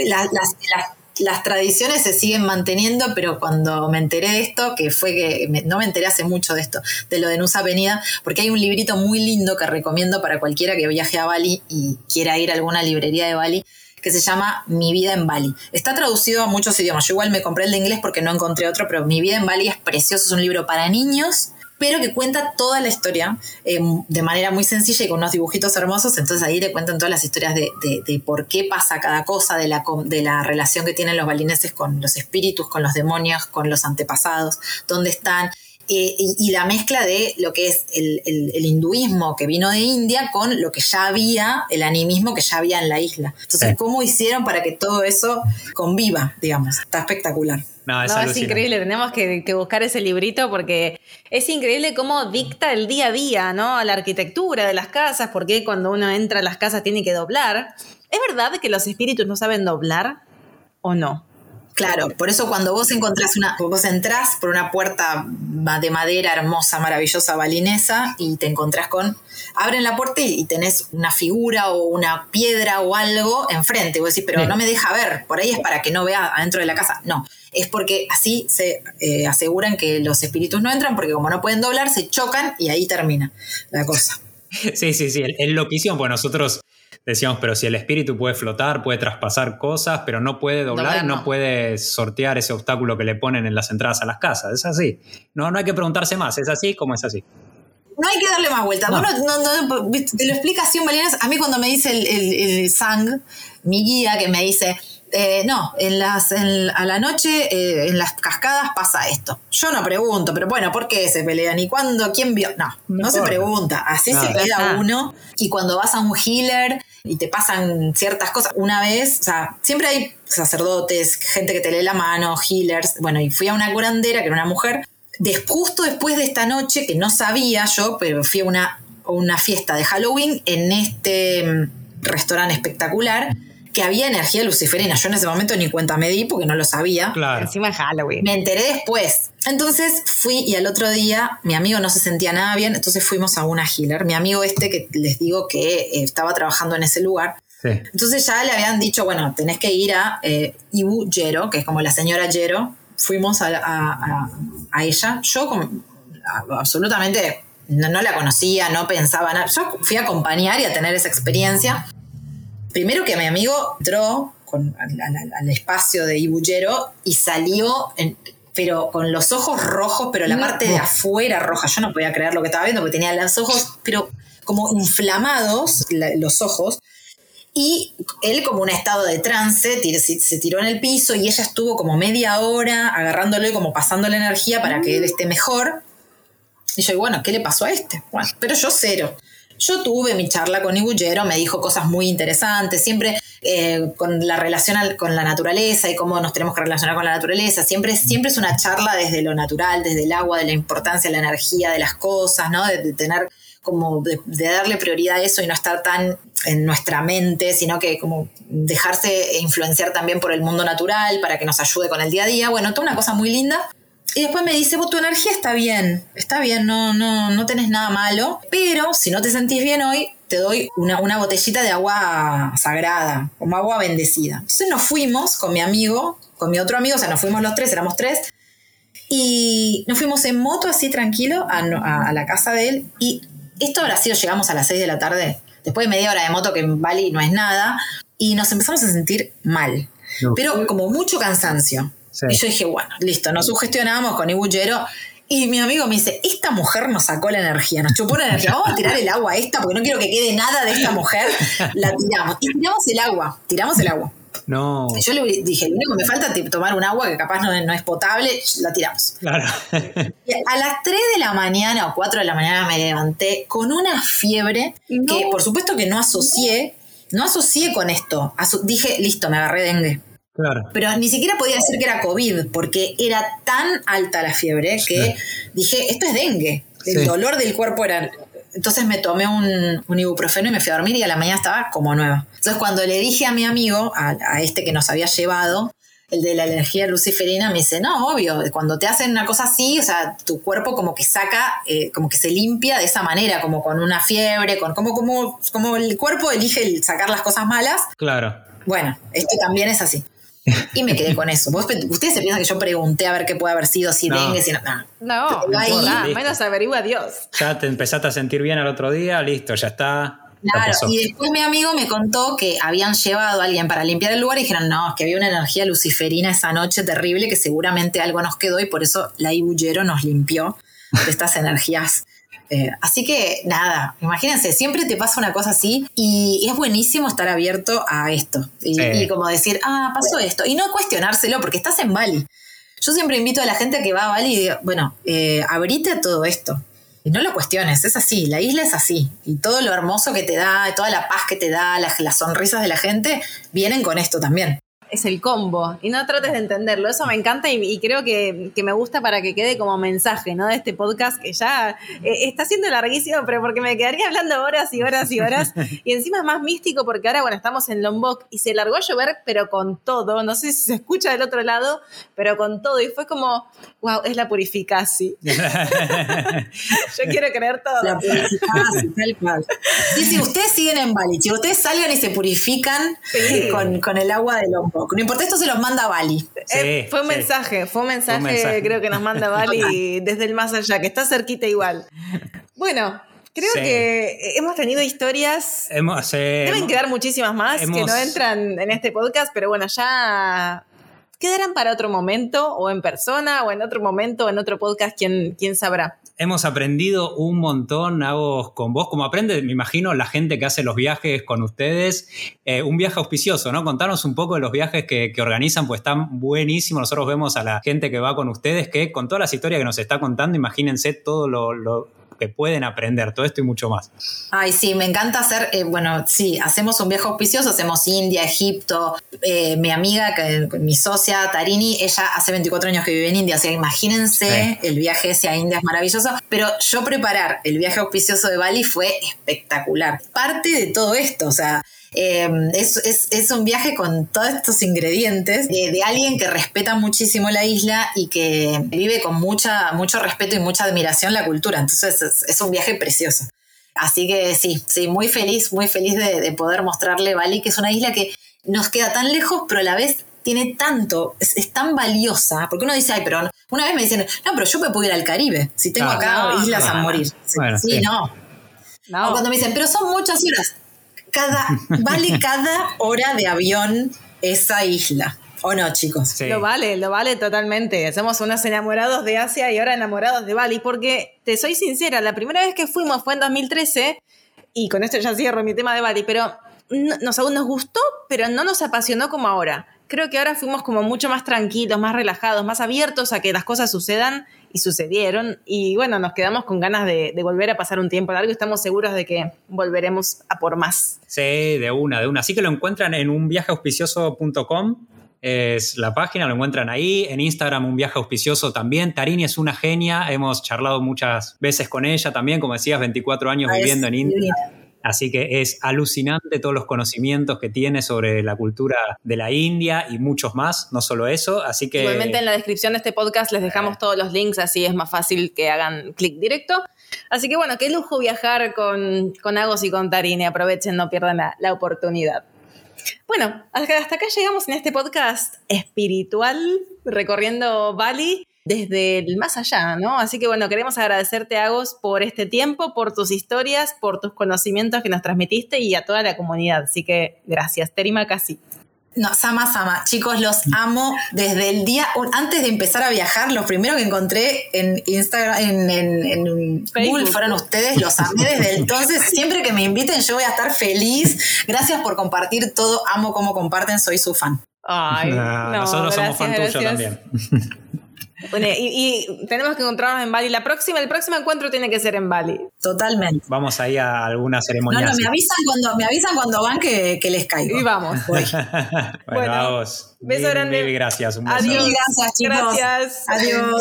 Speaker 3: las tradiciones se siguen manteniendo, pero cuando me enteré de esto, no me enteré hace mucho de esto, de lo de Nusa Penida, porque hay un librito muy lindo que recomiendo para cualquiera que viaje a Bali y quiera ir a alguna librería de Bali, que se llama Mi vida en Bali. Está traducido a muchos idiomas. Yo igual me compré el de inglés porque no encontré otro, pero Mi vida en Bali es precioso, es un libro para niños, pero que cuenta toda la historia de manera muy sencilla y con unos dibujitos hermosos. Entonces ahí te cuentan todas las historias de por qué pasa cada cosa, de la relación que tienen los balineses con los espíritus, con los demonios, con los antepasados, dónde están. Y la mezcla de lo que es el hinduismo que vino de India con lo que ya había, el animismo que ya había en la isla. Entonces, ¿cómo hicieron para que todo eso conviva, digamos? Está espectacular.
Speaker 1: No, es increíble, tenemos que buscar ese librito porque es increíble cómo dicta el día a día, ¿no? La arquitectura de las casas, porque cuando uno entra a las casas tiene que doblar. ¿Es verdad que los espíritus no saben doblar o no?
Speaker 3: Claro, por eso cuando vos entrás por una puerta de madera hermosa, maravillosa, balinesa, y te encontrás abren la puerta y tenés una figura o una piedra o algo enfrente. Y vos decís, pero no me deja ver, por ahí es para que no vea adentro de la casa. No, es porque así se aseguran que los espíritus no entran, porque como no pueden doblar, se chocan y ahí termina la cosa.
Speaker 2: Sí, es loquísimo, pues nosotros decíamos, pero si el espíritu puede flotar, puede traspasar cosas, pero no puede doblar y no puede sortear ese obstáculo que le ponen en las entradas a las casas. Es así. No hay que preguntarse más. Es así como es así.
Speaker 3: No hay que darle más vuelta. No. Uno te lo explica así un balinés. A mí cuando me dice el Sang, mi guía, que me dice, a la noche en las cascadas pasa esto. Yo no pregunto, pero bueno, ¿por qué se pelean? ¿Y cuándo? ¿Quién vio? No se pregunta. Así se queda uno. Y cuando vas a un healer y te pasan ciertas cosas, una vez, o sea, siempre hay sacerdotes, gente que te lee la mano, healers. Bueno, y fui a una curandera, que era una mujer, justo después de esta noche, que no sabía yo, pero fui a una fiesta de Halloween en este restaurante espectacular, que había energía luciferina. Yo en ese momento ni cuenta me di porque no lo sabía.
Speaker 2: Claro.
Speaker 1: Encima de Halloween.
Speaker 3: Me enteré después. Entonces fui y al otro día mi amigo no se sentía nada bien, entonces fuimos a una healer. Mi amigo que les digo que estaba trabajando en ese lugar. Sí. Entonces ya le habían dicho, bueno, tenés que ir a Ibu Yero, que es como la señora Yero. Fuimos a ella. Yo absolutamente no la conocía, no pensaba nada. Yo fui a acompañar y a tener esa experiencia. Primero que mi amigo entró al espacio de Ibu Yero y salió, pero con los ojos rojos, pero la parte de afuera roja. Yo no podía creer lo que estaba viendo porque tenía los ojos, pero como inflamados los ojos. Y él, como un estado de trance, se tiró en el piso y ella estuvo como media hora agarrándolo y como pasando la energía para que él esté mejor. Y yo, bueno, ¿qué le pasó a este? Bueno, pero yo cero. Yo tuve mi charla con Ibu Yero, me dijo cosas muy interesantes, siempre con la relación con la naturaleza y cómo nos tenemos que relacionar con la naturaleza. Siempre es una charla desde lo natural, desde el agua, de la importancia de la energía de las cosas, ¿no? De tener como de darle prioridad a eso y no estar tan en nuestra mente, sino que como dejarse influenciar también por el mundo natural para que nos ayude con el día a día. Bueno, toda una cosa muy linda. Y después me dice, vos tu energía está bien, no tenés nada malo, pero si no te sentís bien hoy, te doy una botellita de agua sagrada, como agua bendecida. Entonces nos fuimos con mi amigo, con mi otro amigo, o sea, nos fuimos los tres, éramos tres, y nos fuimos en moto así tranquilo a la casa de él, y esto habrá sido, llegamos a las 6 de la tarde, después de media hora de moto, que en Bali no es nada, y nos empezamos a sentir mal, pero como mucho cansancio. Sí. Y yo dije, bueno, listo, nos sugestionamos con Ibullero. Y mi amigo me dice, esta mujer nos sacó la energía, nos chupó la energía, vamos a tirar el agua a esta porque no quiero que quede nada de esta mujer. La tiramos. Y tiramos el agua.
Speaker 2: No.
Speaker 3: Yo le dije, lo único que me falta es tomar un agua que capaz no es potable, la tiramos.
Speaker 2: Claro.
Speaker 3: Y a las 3 de la mañana o 4 de la mañana me levanté con una fiebre que por supuesto que no asocié con esto. Dije, listo, me agarré dengue.
Speaker 2: Claro.
Speaker 3: Pero ni siquiera podía decir que era COVID, porque era tan alta la fiebre que dije, esto es dengue. El dolor del cuerpo era... Entonces me tomé un ibuprofeno y me fui a dormir y a la mañana estaba como nueva. Entonces cuando le dije a mi amigo, a este que nos había llevado, el de la energía luciferina, me dice, no, obvio, cuando te hacen una cosa así, o sea, tu cuerpo como que saca, como que se limpia de esa manera, como con una fiebre, como el cuerpo elige sacar las cosas malas.
Speaker 2: Claro.
Speaker 3: Bueno, esto también es así. Y me quedé con eso. Ustedes se piensan que yo pregunté a ver qué puede haber sido, si dengue, si no.
Speaker 1: No, menos averigua Dios.
Speaker 2: Ya te empezaste a sentir bien al otro día, listo, ya está.
Speaker 3: Claro, y después mi amigo me contó que habían llevado a alguien para limpiar el lugar y dijeron, no, es que había una energía luciferina esa noche terrible que seguramente algo nos quedó y por eso la Ibullero nos limpió de estas energías. Así que nada, imagínense, siempre te pasa una cosa así y es buenísimo estar abierto a esto y como decir, pasó esto y no cuestionárselo porque estás en Bali. Yo siempre invito a la gente que va a Bali y digo, bueno, abrite a todo esto y no lo cuestiones, es así, la isla es así y todo lo hermoso que te da, toda la paz que te da, las sonrisas de la gente vienen con esto también.
Speaker 1: Es el combo y no trates de entenderlo, eso me encanta y creo que me gusta para que quede como mensaje, ¿no? De este podcast que ya está siendo larguísimo, pero porque me quedaría hablando horas y horas y horas y encima es más místico porque ahora bueno estamos en Lombok y se largó a llover pero con todo, no sé si se escucha del otro lado, pero con todo y fue como, wow, es la purificación. Yo quiero creer todo.
Speaker 3: La purificación, tal cual. Sí, ustedes siguen en Bali, chicos, ustedes salgan y se purifican con el agua de Lombok. No importa, esto se los manda Bali.
Speaker 1: Fue un mensaje, creo que nos manda Bali desde el más allá, que está cerquita igual. Bueno, creo que hemos tenido historias. Deben quedar muchísimas más que no entran en este podcast, pero bueno, ya quedarán para otro momento, o en persona, o en otro momento, o en otro podcast, quién sabrá.
Speaker 2: Hemos aprendido un montón, Agos, con vos, como aprende, me imagino, la gente que hace los viajes con ustedes. Un viaje auspicioso, ¿no? Contanos un poco de los viajes que organizan, pues están buenísimos. Nosotros vemos a la gente que va con ustedes, que con todas las historias que nos está contando, imagínense todo lo que pueden aprender, todo esto y mucho más.
Speaker 3: Ay, sí, me encanta hacer, hacemos un viaje auspicioso, hacemos India, Egipto, mi amiga, mi socia Tarini, ella hace 24 años que vive en India, o sea, imagínense el viaje ese a India es maravilloso, pero yo preparar el viaje auspicioso de Bali fue espectacular. Parte de todo esto, o sea, es un viaje con todos estos ingredientes de alguien que respeta muchísimo la isla y que vive con mucho respeto y mucha admiración la cultura. Entonces es un viaje precioso. Así que sí, muy feliz de poder mostrarle Bali, que es una isla que nos queda tan lejos, pero a la vez tiene tanto, es tan valiosa, porque uno dice, ay, pero una vez me dicen, no, pero yo me puedo ir al Caribe, si tengo acá islas a morir.
Speaker 2: Bueno,
Speaker 3: no. O cuando me dicen, pero son muchas horas. Vale cada hora de avión esa isla. ¿O no, chicos?
Speaker 1: Sí. Lo vale totalmente. Somos unos enamorados de Asia y ahora enamorados de Bali, porque te soy sincera, la primera vez que fuimos fue en 2013 y con esto ya cierro mi tema de Bali, pero nos gustó, pero no nos apasionó como ahora. Creo que ahora fuimos como mucho más tranquilos, más relajados, más abiertos a que las cosas sucedan y sucedieron. Y bueno, nos quedamos con ganas de volver a pasar un tiempo largo y estamos seguros de que volveremos a por más.
Speaker 2: Sí, de una. Así que lo encuentran en unviajeauspicioso.com. Es la página, lo encuentran ahí. En Instagram, Un Viaje Auspicioso también. Tarini es una genia. Hemos charlado muchas veces con ella también. Como decías, 24 años viviendo en India. Así que es alucinante todos los conocimientos que tiene sobre la cultura de la India y muchos más, no solo eso. Así que
Speaker 1: igualmente en la descripción de este podcast les dejamos todos los links, así es más fácil que hagan clic directo. Así que bueno, qué lujo viajar con Agos y con Tarini. Aprovechen, no pierdan la oportunidad. Bueno, hasta acá llegamos en este podcast espiritual recorriendo Bali desde el más allá, ¿no? Así que bueno, queremos agradecerte, Agos, por este tiempo, por tus historias, por tus conocimientos que nos transmitiste y a toda la comunidad. Así que gracias. Terima kasih.
Speaker 3: No, sama. Chicos, los amo desde el día, antes de empezar a viajar, los primeros que encontré en Instagram, en Google fueron ustedes, los amé desde entonces. Siempre que me inviten yo voy a estar feliz. Gracias por compartir todo, amo cómo comparten, soy su fan.
Speaker 1: Ay,
Speaker 2: nosotros somos fan tuyo también.
Speaker 1: Bueno, y tenemos que encontrarnos en Bali. El próximo encuentro tiene que ser en Bali.
Speaker 3: Totalmente.
Speaker 2: Vamos ahí a alguna ceremonia.
Speaker 3: No, me avisan cuando van que les caigo.
Speaker 1: Y vamos.
Speaker 2: Bueno, a vos.
Speaker 1: Beso grande.
Speaker 2: Mil gracias. Un beso.
Speaker 1: Adiós.
Speaker 3: Gracias, chicos.
Speaker 1: Gracias.
Speaker 3: Adiós.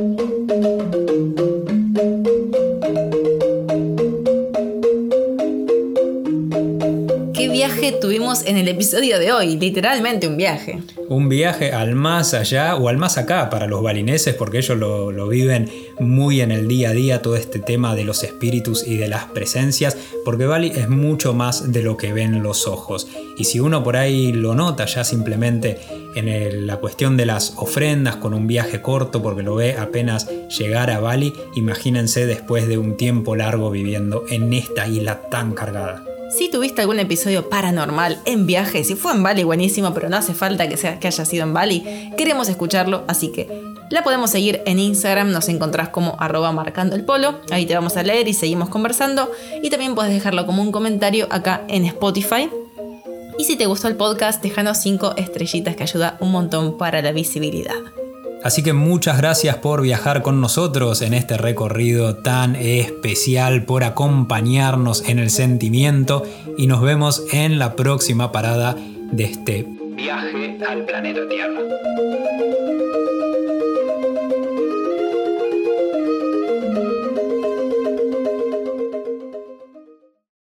Speaker 1: ¿Qué viaje tuvimos en el episodio de hoy? Literalmente un viaje.
Speaker 2: Un viaje al más allá o al más acá para los balineses, porque ellos lo viven muy en el día a día, todo este tema de los espíritus y de las presencias, porque Bali es mucho más de lo que ven los ojos. Y si uno por ahí lo nota ya simplemente en la cuestión de las ofrendas con un viaje corto, porque lo ve apenas llegar a Bali, imagínense después de un tiempo largo viviendo en esta isla tan cargada.
Speaker 1: Si tuviste algún episodio paranormal en viaje, si fue en Bali, buenísimo, pero no hace falta que haya sido en Bali, queremos escucharlo, así que la podemos seguir en Instagram, nos encontrás como @marcandoelpolo, ahí te vamos a leer y seguimos conversando, y también puedes dejarlo como un comentario acá en Spotify. Y si te gustó el podcast, déjanos 5 estrellitas que ayuda un montón para la visibilidad.
Speaker 2: Así que muchas gracias por viajar con nosotros en este recorrido tan especial, por acompañarnos en el sentimiento, y nos vemos en la próxima parada de este viaje al planeta Tierra.